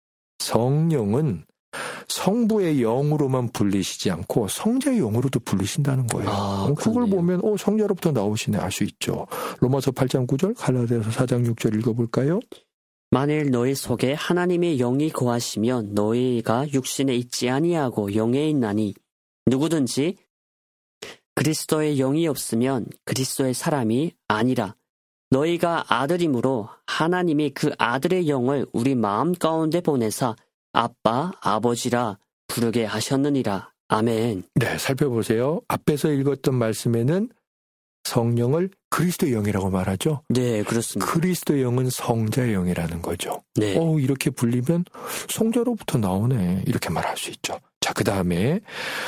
성령은 성부의 영으로만 불리시지 않고 성자의 영으로도 불리신다는 거예요. 아, 어, 그걸 그렇네요. 보면 어, 성자로부터 나오시네 알 수 있죠. 로마서 팔 장 구 절, 갈라디아서 사 장 육 절 읽어볼까요? 만일 너희 속에 하나님의 영이 거하시면 너희가 육신에 있지 아니하고 영에 있나니 누구든지 그리스도의 영이 없으면 그리스도의 사람이 아니라 너희가 아들이므로 하나님이 그 아들의 영을 우리 마음 가운데 보내사 아빠, 아버지라 부르게 하셨느니라. 아멘. 네, 살펴보세요. 앞에서 읽었던 말씀에는 성령을 그리스도의 영이라고 말하죠. 네, 그렇습니다. 그리스도의 영은 성자의 영이라는 거죠. 네. 어, 이렇게 불리면 성자로부터 나오네. 이렇게 말할 수 있죠. 자, 그 다음에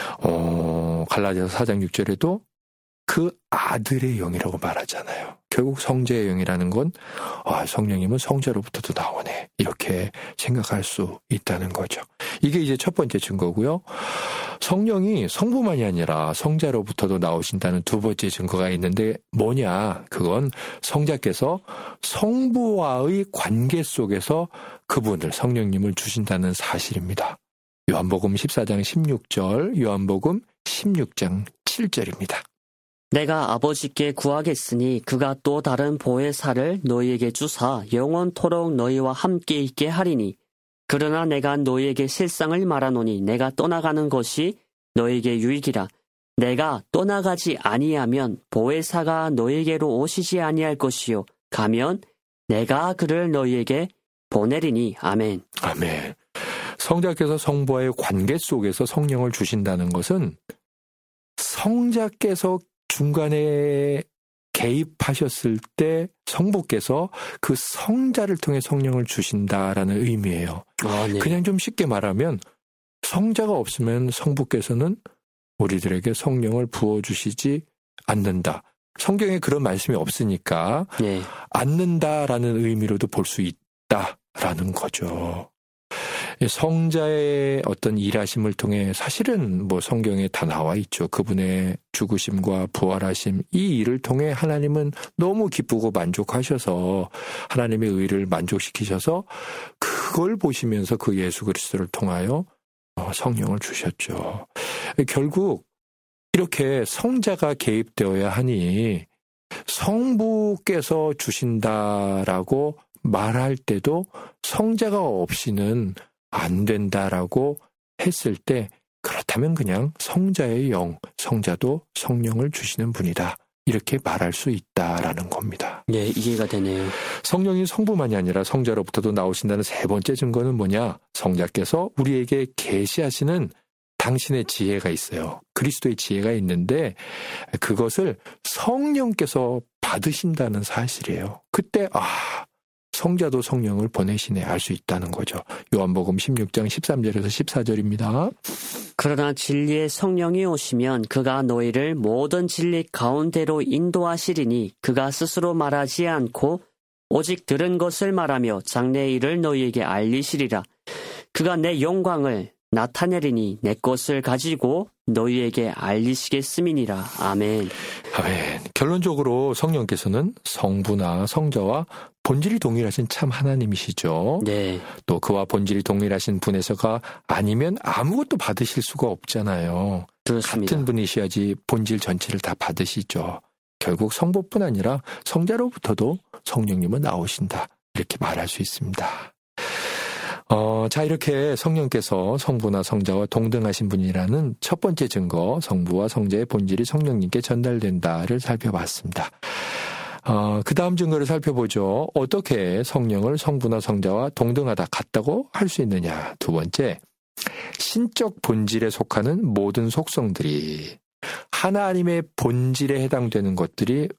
어, 갈라디아서 사 장 육 절에도 그 아들의 영이라고 말하잖아요. 결국 성자의 영이라는 건 아, 성령님은 성자로부터도 나오네. 이렇게 생각할 수 있다는 거죠. 이게 이제 첫 번째 증거고요. 성령이 성부만이 아니라 성자로부터도 나오신다는 두 번째 증거가 있는데 뭐냐? 그건 성자께서 성부와의 관계 속에서 그분을 성령님을 주신다는 사실입니다. 요한복음 십사 장 십육 절, 요한복음 십육 장 칠 절입니다. 내가 아버지께 구하겠으니 그가 또 다른 보혜사를 너희에게 주사 영원토록 너희와 함께 있게 하리니 그러나 내가 너희에게 실상을 말하노니 내가 떠나가는 것이 너희에게 유익이라. 내가 떠나가지 아니하면 보혜사가 너희에게로 오시지 아니할 것이요 가면 내가 그를 너희에게 보내리니. 아멘. 아멘. 성자께서 성부와의 관계 속에서 성령을 주신다는 것은 성자께서 중간에 개입하셨을 때 성부께서 그 성자를 통해 성령을 주신다라는 의미예요. 아, 네. 그냥 좀 쉽게 말하면 성자가 없으면 성부께서는 우리들에게 성령을 부어주시지 않는다. 성경에 그런 말씀이 없으니까 네. 않는다라는 의미로도 볼 수 있다라는 거죠. 성자의 어떤 일하심을 통해 사실은 뭐 성경에 다 나와 있죠. 그분의 죽으심과 부활하심, 이 일을 통해 하나님은 너무 기쁘고 만족하셔서 하나님의 의를 만족시키셔서 그걸 보시면서 그 예수 그리스도를 통하여 성령을 주셨죠. 결국 이렇게 성자가 개입되어야 하니 성부께서 주신다라고 말할 때도 성자가 없이는 안 된다라고 했을 때 그렇다면 그냥 성자의 영, 성자도 성령을 주시는 분이다. 이렇게 말할 수 있다라는 겁니다. 네, 이해가 되네요. 성령이 성부만이 아니라 성자로부터도 나오신다는 세 번째 증거는 뭐냐? 성자께서 우리에게 계시하시는 당신의 지혜가 있어요. 그리스도의 지혜가 있는데 그것을 성령께서 받으신다는 사실이에요. 그때 아, 성자도 성령을 보내시네 알 수 있다는 거죠. 요한복음 십육 장 십삼 절에서 십사 절입니다. 그러나 진리의 성령이 오시면 그가 너희를 모든 진리 가운데로 인도하시리니 그가 스스로 말하지 않고 오직 들은 것을 말하며 장래의 일을 너희에게 알리시리라. 그가 내 영광을 나타내리니 내 것을 가지고 너희에게 알리시겠음이니라. 아멘. 아멘. 결론적으로 성령께서는 성부나 성자와 본질이 동일하신 참 하나님이시죠. 네. 또 그와 본질이 동일하신 분에서가 아니면 아무것도 받으실 수가 없잖아요. 그렇습니다. 같은 분이셔야지 본질 전체를 다 받으시죠. 결국 성부뿐 아니라 성자로부터도 성령님은 나오신다. 이렇게 말할 수 있습니다. 어, 자, 이렇게 성령께서 성부나 성자와 동등하신 분이라는 첫 번째 증거, 성부와 성자의 본질이 성령님께 전달된다를 살펴봤습니다. 어, 그 다음 증거를 살펴보죠. 어떻게 성령을 성부나 성자와 동등하다, 같다고 할 수 있느냐. 두 번째, 신적 본질에 속하는 모든 속성들이 하나님의 본질에 해당되는 것들이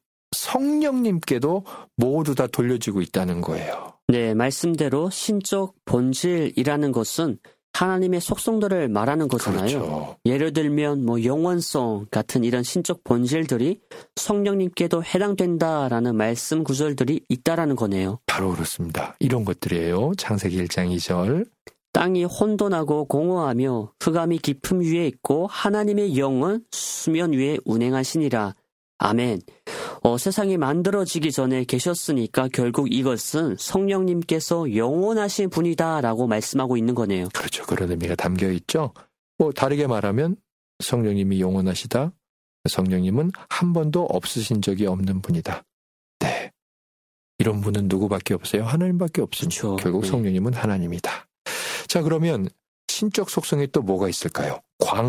성령님께도 모두 다 돌려지고 있다는 거예요. 네, 말씀대로 신적 본질이라는 것은 하나님의 속성들을 말하는 거잖아요. 그렇죠. 예를 들면 뭐 영원성 같은 이런 신적 본질들이 성령님께도 해당된다라는 말씀 구절들이 있다라는 거네요. 바로 그렇습니다. 이런 것들이에요. 창세기 일 장 이 절. 땅이 혼돈하고 공허하며 흑암이 깊음 위에 있고 하나님의 영은 수면 위에 운행하시니라. 아멘. 어, 세상이 만들어지기 전에 계셨으니까 결국 이것은 성령님께서 영원하신 분이다라고 말씀하고 있는 거네요. 그렇죠. 그런 의미가 담겨 있죠. 뭐 다르게 말하면 성령님이 영원하시다. 성령님은 한 번도 없으신 적이 없는 분이다. 네. 이런 분은 누구밖에 없어요? 하나님밖에 없습니다. 그렇죠. 결국 네. 성령님은 하나님이다. 자, 그러면 신적 속성이 또 뭐가 있을까요?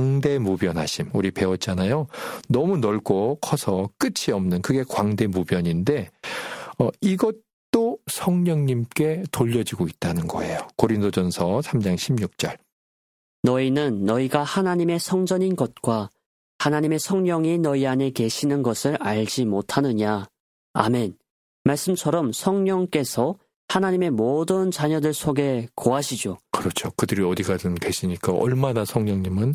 광대무변하심. 우리 배웠잖아요. 너무 넓고 커서 끝이 없는 그게 광대무변인데 어, 이것도 성령님께 돌려지고 있다는 거예요. 고린도전서 삼 장 십육 절. 너희는 너희가 하나님의 성전인 것과 하나님의 성령이 너희 안에 계시는 것을 알지 못하느냐. 아멘. 말씀처럼 성령께서 하나님의 모든 자녀들 속에 거하시죠. 그렇죠. 그들이 어디 가든 계시니까 얼마나 성령님은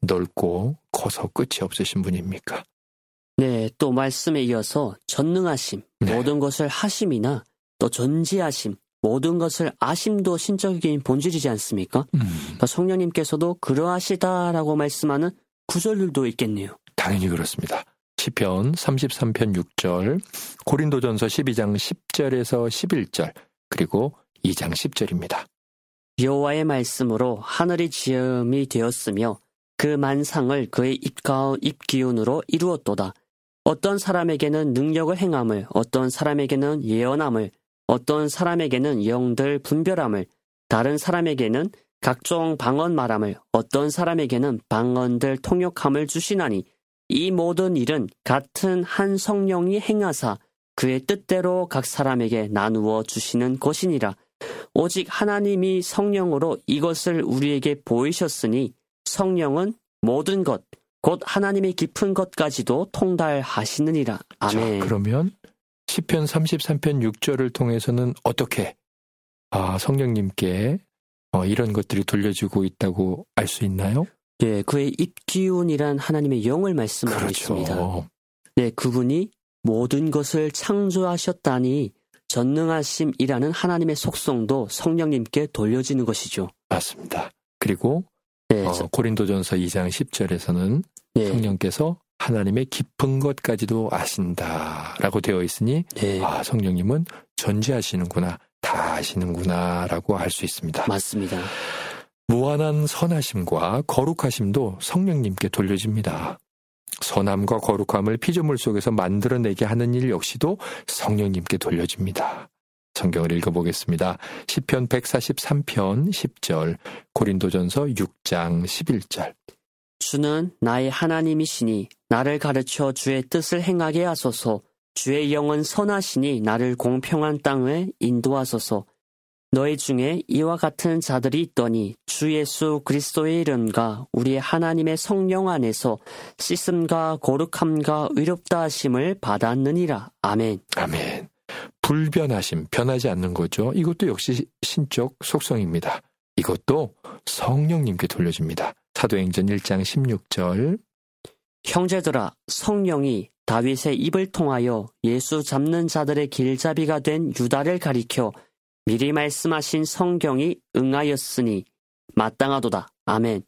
넓고 커서 끝이 없으신 분입니까? 네, 또 말씀에 이어서 전능하심, 네. 모든 것을 하심이나 또 전지하심, 모든 것을 아심도 신적인 본질이지 않습니까? 음, 또 성령님께서도 그러하시다라고 말씀하는 구절들도 있겠네요. 당연히 그렇습니다. 시편 삼십삼 편 육 절, 고린도전서 십이 장 십 절에서 십일 절, 그리고 이 장 십 절입니다. 여호와의 말씀으로 하늘이 지음이 되었으며 그 만상을 그의 입가운 입기운으로 이루었도다. 어떤 사람에게는 능력을 행함을, 어떤 사람에게는 예언함을, 어떤 사람에게는 영들 분별함을, 다른 사람에게는 각종 방언 말함을, 어떤 사람에게는 방언들 통역함을 주시나니 이 모든 일은 같은 한 성령이 행하사 그의 뜻대로 각 사람에게 나누어 주시는 것이니라. 오직 하나님이 성령으로 이것을 우리에게 보이셨으니 성령은 모든 것, 곧 하나님의 깊은 것까지도 통달하시느니라. 아멘. 자, 그러면 시편 삼십삼 편 육 절을 통해서는 어떻게 아, 성령님께 어, 이런 것들이 돌려지고 있다고 알 수 있나요? 네, 그의 입기운이란 하나님의 영을 말씀하고 그렇죠. 있습니다. 네, 그분이 모든 것을 창조하셨다니 전능하심이라는 하나님의 속성도 성령님께 돌려지는 것이죠. 맞습니다. 그리고 네, 어, 저- 고린도전서 이 장 십 절에서는 네, 성령께서 하나님의 깊은 것까지도 아신다라고 되어 있으니 네, 아, 성령님은 전지하시는구나, 다 아시는구나 라고 알 수 있습니다. 맞습니다. 무한한 선하심과 거룩하심도 성령님께 돌려집니다. 선함과 거룩함을 피조물 속에서 만들어내게 하는 일 역시도 성령님께 돌려집니다. 성경을 읽어보겠습니다. 시편 백사십삼 편 십 절, 고린도전서 육 장 십일 절. 주는 나의 하나님이시니 나를 가르쳐 주의 뜻을 행하게 하소서. 주의 영은 선하시니 나를 공평한 땅에 인도하소서. 너희 중에 이와 같은 자들이 있더니 주 예수 그리스도의 이름과 우리 하나님의 성령 안에서 씻음과 거룩함과 의롭다 하심을 받았느니라. 아멘. 아멘. 불변하심, 변하지 않는 거죠. 이것도 역시 신적 속성입니다. 이것도 성령님께 돌려줍니다. 사도행전 일 장 십육 절. 형제들아, 성령이 다윗의 입을 통하여 예수 잡는 자들의 길잡이가 된 유다를 가리켜 미리 말씀하신 성경이 응하였으니 마땅하도다. 아멘.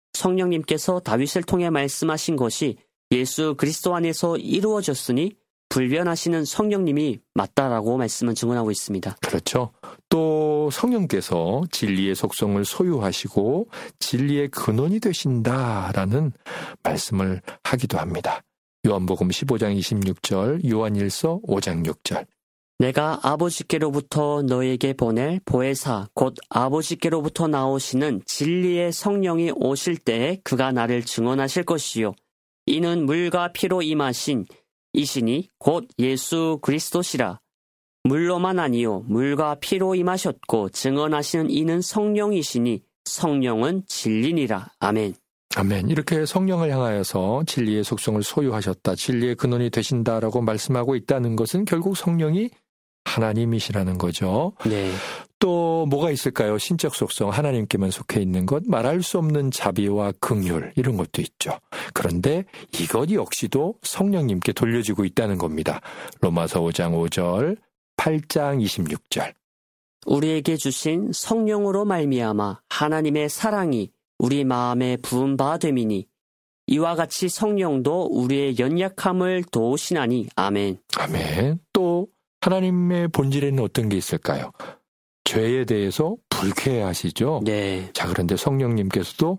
성령님께서 다윗을 통해 말씀하신 것이 예수 그리스도 안에서 이루어졌으니 불변하시는 성령님이 맞다라고 말씀은 증언하고 있습니다. 그렇죠. 또 성령께서 진리의 속성을 소유하시고 진리의 근원이 되신다라는 말씀을 하기도 합니다. 요한복음 십오 장 이십육 절, 요한일서 오 장 육 절. 내가 아버지께로부터 너에게 보낼 보혜사 곧 아버지께로부터 나오시는 진리의 성령이 오실 때에 그가 나를 증언하실 것이요 이는 물과 피로 임하신 이시니 곧 예수 그리스도시라. 물로만 아니요 물과 피로 임하셨고 증언하시는 이는 성령이시니 성령은 진리니라. 아멘. 아멘. 이렇게 성령을 향하여서 진리의 속성을 소유하셨다, 진리의 근원이 되신다라고 말씀하고 있다는 것은 결국 성령이 하나님이시라는 거죠. 네. 또 뭐가 있을까요? 신적 속성, 하나님께만 속해 있는 것, 말할 수 없는 자비와 긍휼, 이런 것도 있죠. 그런데 이것 역시도 성령님께 돌려주고 있다는 겁니다. 로마서 오 장 오 절, 팔 장 이십육 절. 우리에게 주신 성령으로 말미암아 하나님의 사랑이 우리 마음에 부은 바 됨이니 이와 같이 성령도 우리의 연약함을 도우시나니. 아멘. 아멘. 또 하나님의 본질에는 어떤 게 있을까요? 죄에 대해서 불쾌해하시죠. 네. 자, 그런데 성령님께서도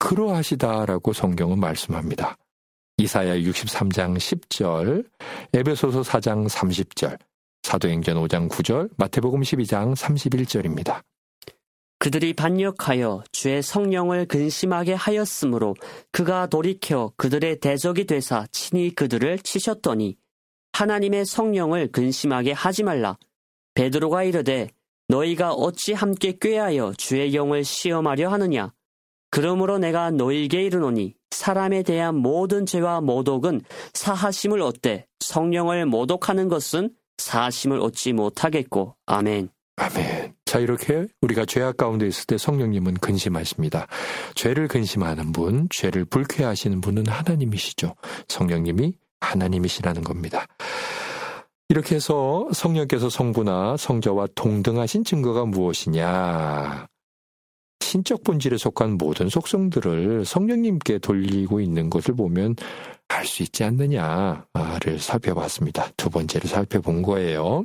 그러하시다라고 성경은 말씀합니다. 이사야 육십삼 장 십 절, 에베소서 사 장 삼십 절, 사도행전 오 장 구 절, 마태복음 십이 장 삼십일 절입니다. 그들이 반역하여 주의 성령을 근심하게 하였으므로 그가 돌이켜 그들의 대적이 되사 친히 그들을 치셨더니 하나님의 성령을 근심하게 하지 말라. 베드로가 이르되 너희가 어찌 함께 꾀하여 주의 영을 시험하려 하느냐. 그러므로 내가 너희에게 이르노니 사람에 대한 모든 죄와 모독은 사하심을 얻되 성령을 모독하는 것은 사하심을 얻지 못하겠고. 아멘. 아멘. 자, 이렇게 우리가 죄악 가운데 있을 때 성령님은 근심하십니다. 죄를 근심하는 분, 죄를 불쾌하시는 분은 하나님이시죠. 성령님이 하나님이시라는 겁니다. 이렇게 해서 성령께서 성부나 성자와 동등하신 증거가 무엇이냐? 신적 본질에 속한 모든 속성들을 성령님께 돌리고 있는 것을 보면 알 수 있지 않느냐를 살펴봤습니다. 두 번째로 살펴본 거예요.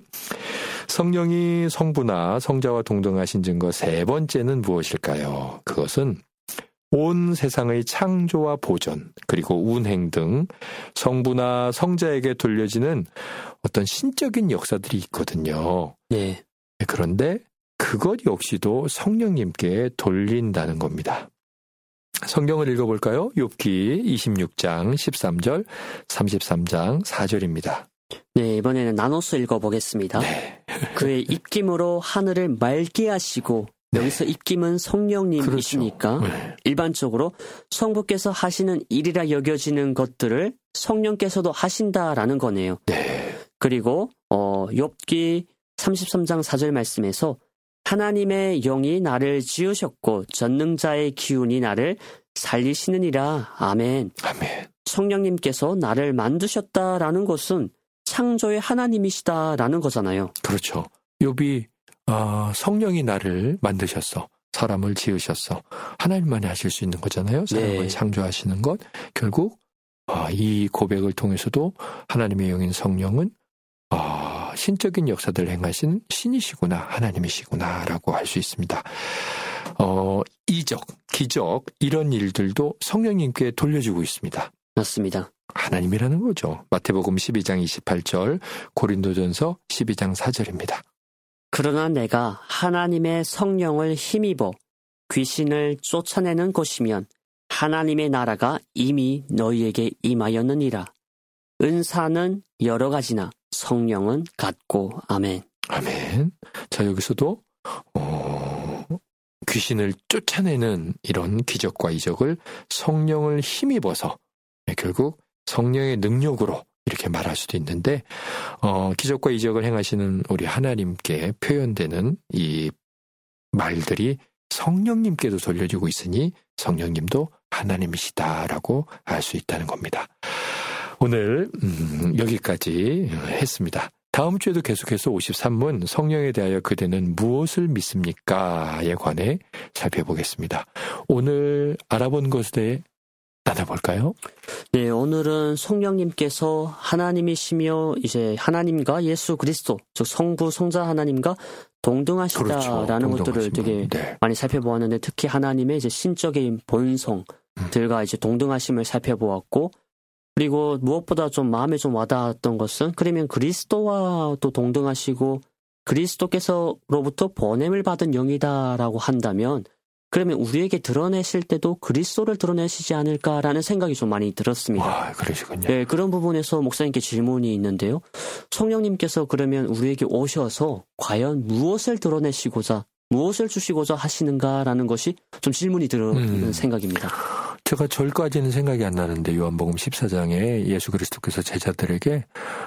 성령이 성부나 성자와 동등하신 증거 세 번째는 무엇일까요? 그것은 온 세상의 창조와 보존, 그리고 운행 등 성부나 성자에게 돌려지는 어떤 신적인 역사들이 있거든요. 네. 그런데 그것 역시도 성령님께 돌린다는 겁니다. 성경을 읽어볼까요? 욥기 이십육 장 십삼 절, 삼십삼 장 사 절입니다. 네, 이번에는 나눠서 읽어보겠습니다. 네. 그의 입김으로 하늘을 맑게 하시고, 네. 여기서 입김은 성령님이시니까 그렇죠. 네. 일반적으로 성부께서 하시는 일이라 여겨지는 것들을 성령께서도 하신다라는 거네요. 네. 그리고 어, 욥기 삼십삼 장 사 절 말씀에서 하나님의 영이 나를 지으셨고 전능자의 기운이 나를 살리시느니라. 아멘. 아멘. 성령님께서 나를 만드셨다라는 것은 창조의 하나님이시다라는 거잖아요. 그렇죠. 욥이 아, 성령이 나를 만드셨어. 사람을 지으셨어. 하나님만이 하실 수 있는 거잖아요. 사람을 네. 창조하시는 것. 결국 아, 이 고백을 통해서도 하나님의 영인 성령은 아, 신적인 역사들을 행하신 신이시구나, 하나님이시구나 라고 할 수 있습니다. 어, 이적, 기적 이런 일들도 성령님께 돌려주고 있습니다. 맞습니다. 하나님이라는 거죠. 마태복음 십이 장 이십팔 절, 고린도전서 십이 장 사 절입니다. 그러나 내가 하나님의 성령을 힘입어 귀신을 쫓아내는 것이면 하나님의 나라가 이미 너희에게 임하였느니라. 은사는 여러 가지나 성령은 같고. 아멘. 아멘. 자, 여기서도 어, 귀신을 쫓아내는 이런 기적과 이적을 성령을 힘입어서 결국 성령의 능력으로 이렇게 이렇게 말할 수도 있는데 어, 기적과 이적을 행하시는 우리 하나님께 표현되는 이 말들이 성령님께도 돌려지고 있으니 성령님도 하나님이시다라고 알 수 있다는 겁니다. 오늘 음, 여기까지 했습니다. 다음 주에도 계속해서 오십삼 문 성령에 대하여 그대는 무엇을 믿습니까?에 관해 살펴보겠습니다. 오늘 알아본 것에 대해 나눠볼까요? 네, 오늘은 성령님께서 하나님이시며 이제 하나님과 예수 그리스도, 즉 성부, 성자 하나님과 동등하시다라는 그렇죠. 것들을 되게 네. 많이 살펴보았는데 특히 하나님의 이제 신적인 본성들과 음. 이제 동등하심을 살펴보았고 그리고 무엇보다 좀 마음에 좀 와닿았던 것은 그러면 그리스도와 또 동등하시고 그리스도께서로부터 보냄을 받은 영이다라고 한다면 그러면 우리에게 드러내실 때도 그리스도를 드러내시지 않을까라는 생각이 좀 많이 들었습니다. 아, 그러시군요. 네, 그런 부분에서 목사님께 질문이 있는데요. 성령님께서 그러면 우리에게 오셔서 과연 무엇을 드러내시고자, 무엇을 주시고자 하시는가라는 것이 좀 질문이 드는 음. 생각입니다. 제가 절까지는 생각이 안 나는데 요한복음 십사 장에 예수 그리스도께서 제자들에게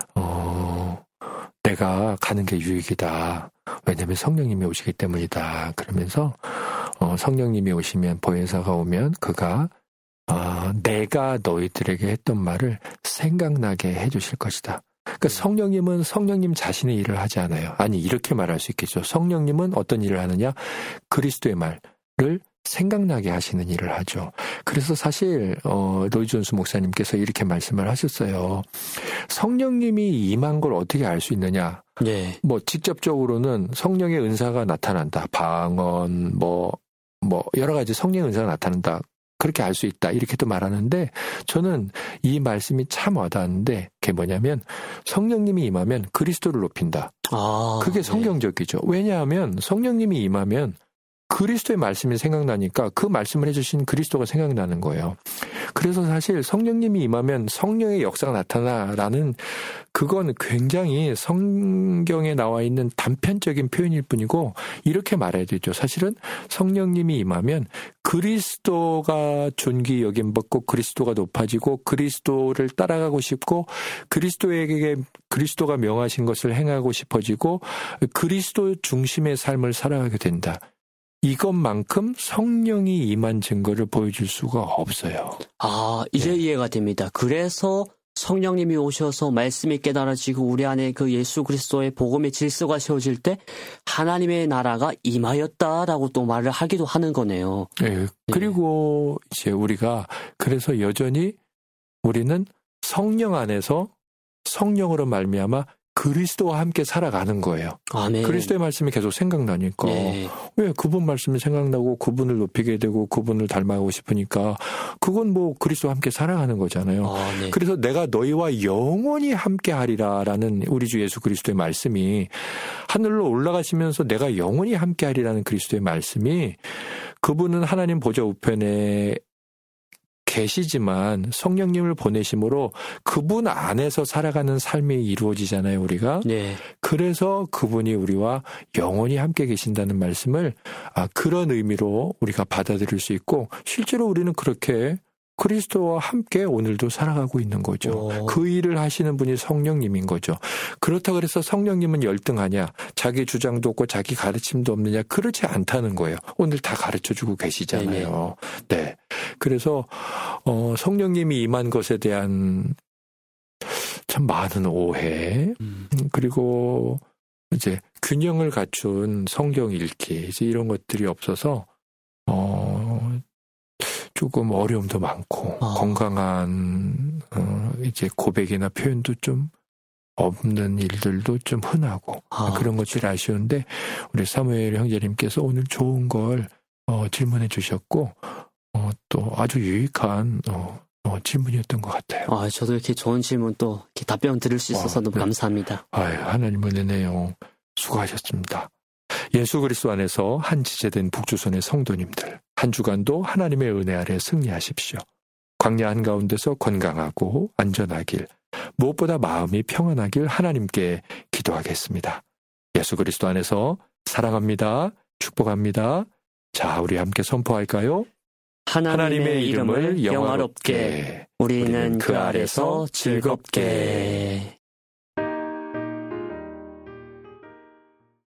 어, 내가 가는 게 유익이다. 왜냐하면 성령님이 오시기 때문이다. 그러면서 어, 성령님이 오시면 보혜사가 오면 그가 어, 내가 너희들에게 했던 말을 생각나게 해주실 것이다. 그러니까 성령님은 성령님 자신의 일을 하지 않아요. 아니 이렇게 말할 수 있겠죠. 성령님은 어떤 일을 하느냐? 그리스도의 말을 생각나게 하시는 일을 하죠. 그래서 사실 어, 로이 존스 목사님께서 이렇게 말씀을 하셨어요. 성령님이 임한 걸 어떻게 알 수 있느냐? 네. 뭐 직접적으로는 성령의 은사가 나타난다. 방언 뭐 뭐 여러 가지 성령의 은사가 나타난다. 그렇게 알 수 있다. 이렇게도 말하는데 저는 이 말씀이 참 와닿는데 그게 뭐냐면 성령님이 임하면 그리스도를 높인다. 아, 그게 성경적이죠. 네. 왜냐하면 성령님이 임하면 그리스도의 말씀이 생각나니까 그 말씀을 해주신 그리스도가 생각나는 거예요. 그래서 사실 성령님이 임하면 성령의 역사가 나타나라는 그건 굉장히 성경에 나와 있는 단편적인 표현일 뿐이고 이렇게 말해야 되죠. 사실은 성령님이 임하면 그리스도가 존귀 여김받고 그리스도가 높아지고 그리스도를 따라가고 싶고 그리스도에게 그리스도가 명하신 것을 행하고 싶어지고 그리스도 중심의 삶을 살아가게 된다. 이것만큼 성령이 임한 증거를 보여줄 수가 없어요. 아, 이제 네. 이해가 됩니다. 그래서 성령님이 오셔서 말씀이 깨달아지고 우리 안에 그 예수 그리스도의 복음의 질서가 세워질 때 하나님의 나라가 임하였다라고 또 말을 하기도 하는 거네요. 네. 그리고 네. 이제 우리가 그래서 여전히 우리는 성령 안에서 성령으로 말미암아 그리스도와 함께 살아가는 거예요. 아멘. 그리스도의 말씀이 계속 생각나니까 네. 왜 그분 말씀이 생각나고 그분을 높이게 되고 그분을 닮아가고 싶으니까 그건 뭐 그리스도와 함께 살아가는 거잖아요. 아, 네. 그래서 내가 너희와 영원히 함께 하리라라는 우리 주 예수 그리스도의 말씀이 하늘로 올라가시면서 내가 영원히 함께 하리라는 그리스도의 말씀이 그분은 하나님 보좌 우편에 계시지만 성령님을 보내심으로 그분 안에서 살아가는 삶이 이루어지잖아요, 우리가. 네. 그래서 그분이 우리와 영원히 함께 계신다는 말씀을 아, 그런 의미로 우리가 받아들일 수 있고 실제로 우리는 그렇게 그리스도와 함께 오늘도 살아가고 있는 거죠. 오. 그 일을 하시는 분이 성령님인 거죠. 그렇다고 해서 성령님은 열등하냐? 자기 주장도 없고 자기 가르침도 없느냐? 그렇지 않다는 거예요. 오늘 다 가르쳐주고 계시잖아요. 네네. 네. 그래서 어, 성령님이 임한 것에 대한 참 많은 오해 음. 그리고 이제 균형을 갖춘 성경 읽기 이제 이런 것들이 없어서 어. 조금 어려움도 많고 아. 건강한 어, 이제 고백이나 표현도 좀 없는 일들도 좀 흔하고 아. 그런 것들이 아쉬운데 우리 사무엘 형제님께서 오늘 좋은 걸 어, 질문해 주셨고 어, 또 아주 유익한 어, 어, 질문이었던 것 같아요. 아, 저도 이렇게 좋은 질문 또 이렇게 답변 드릴 수 있어서 아, 너무 네. 감사합니다. 아유, 하나님 은혜네요. 수고하셨습니다. 예수 그리스도 안에서 한 지체된 북조선의 성도님들 한 주간도 하나님의 은혜 아래 승리하십시오. 광야 한가운데서 건강하고 안전하길 무엇보다 마음이 평안하길 하나님께 기도하겠습니다. 예수 그리스도 안에서 사랑합니다. 축복합니다. 자, 우리 함께 선포할까요? 하나님의 이름을 영화롭게 우리는 그 아래서 즐겁게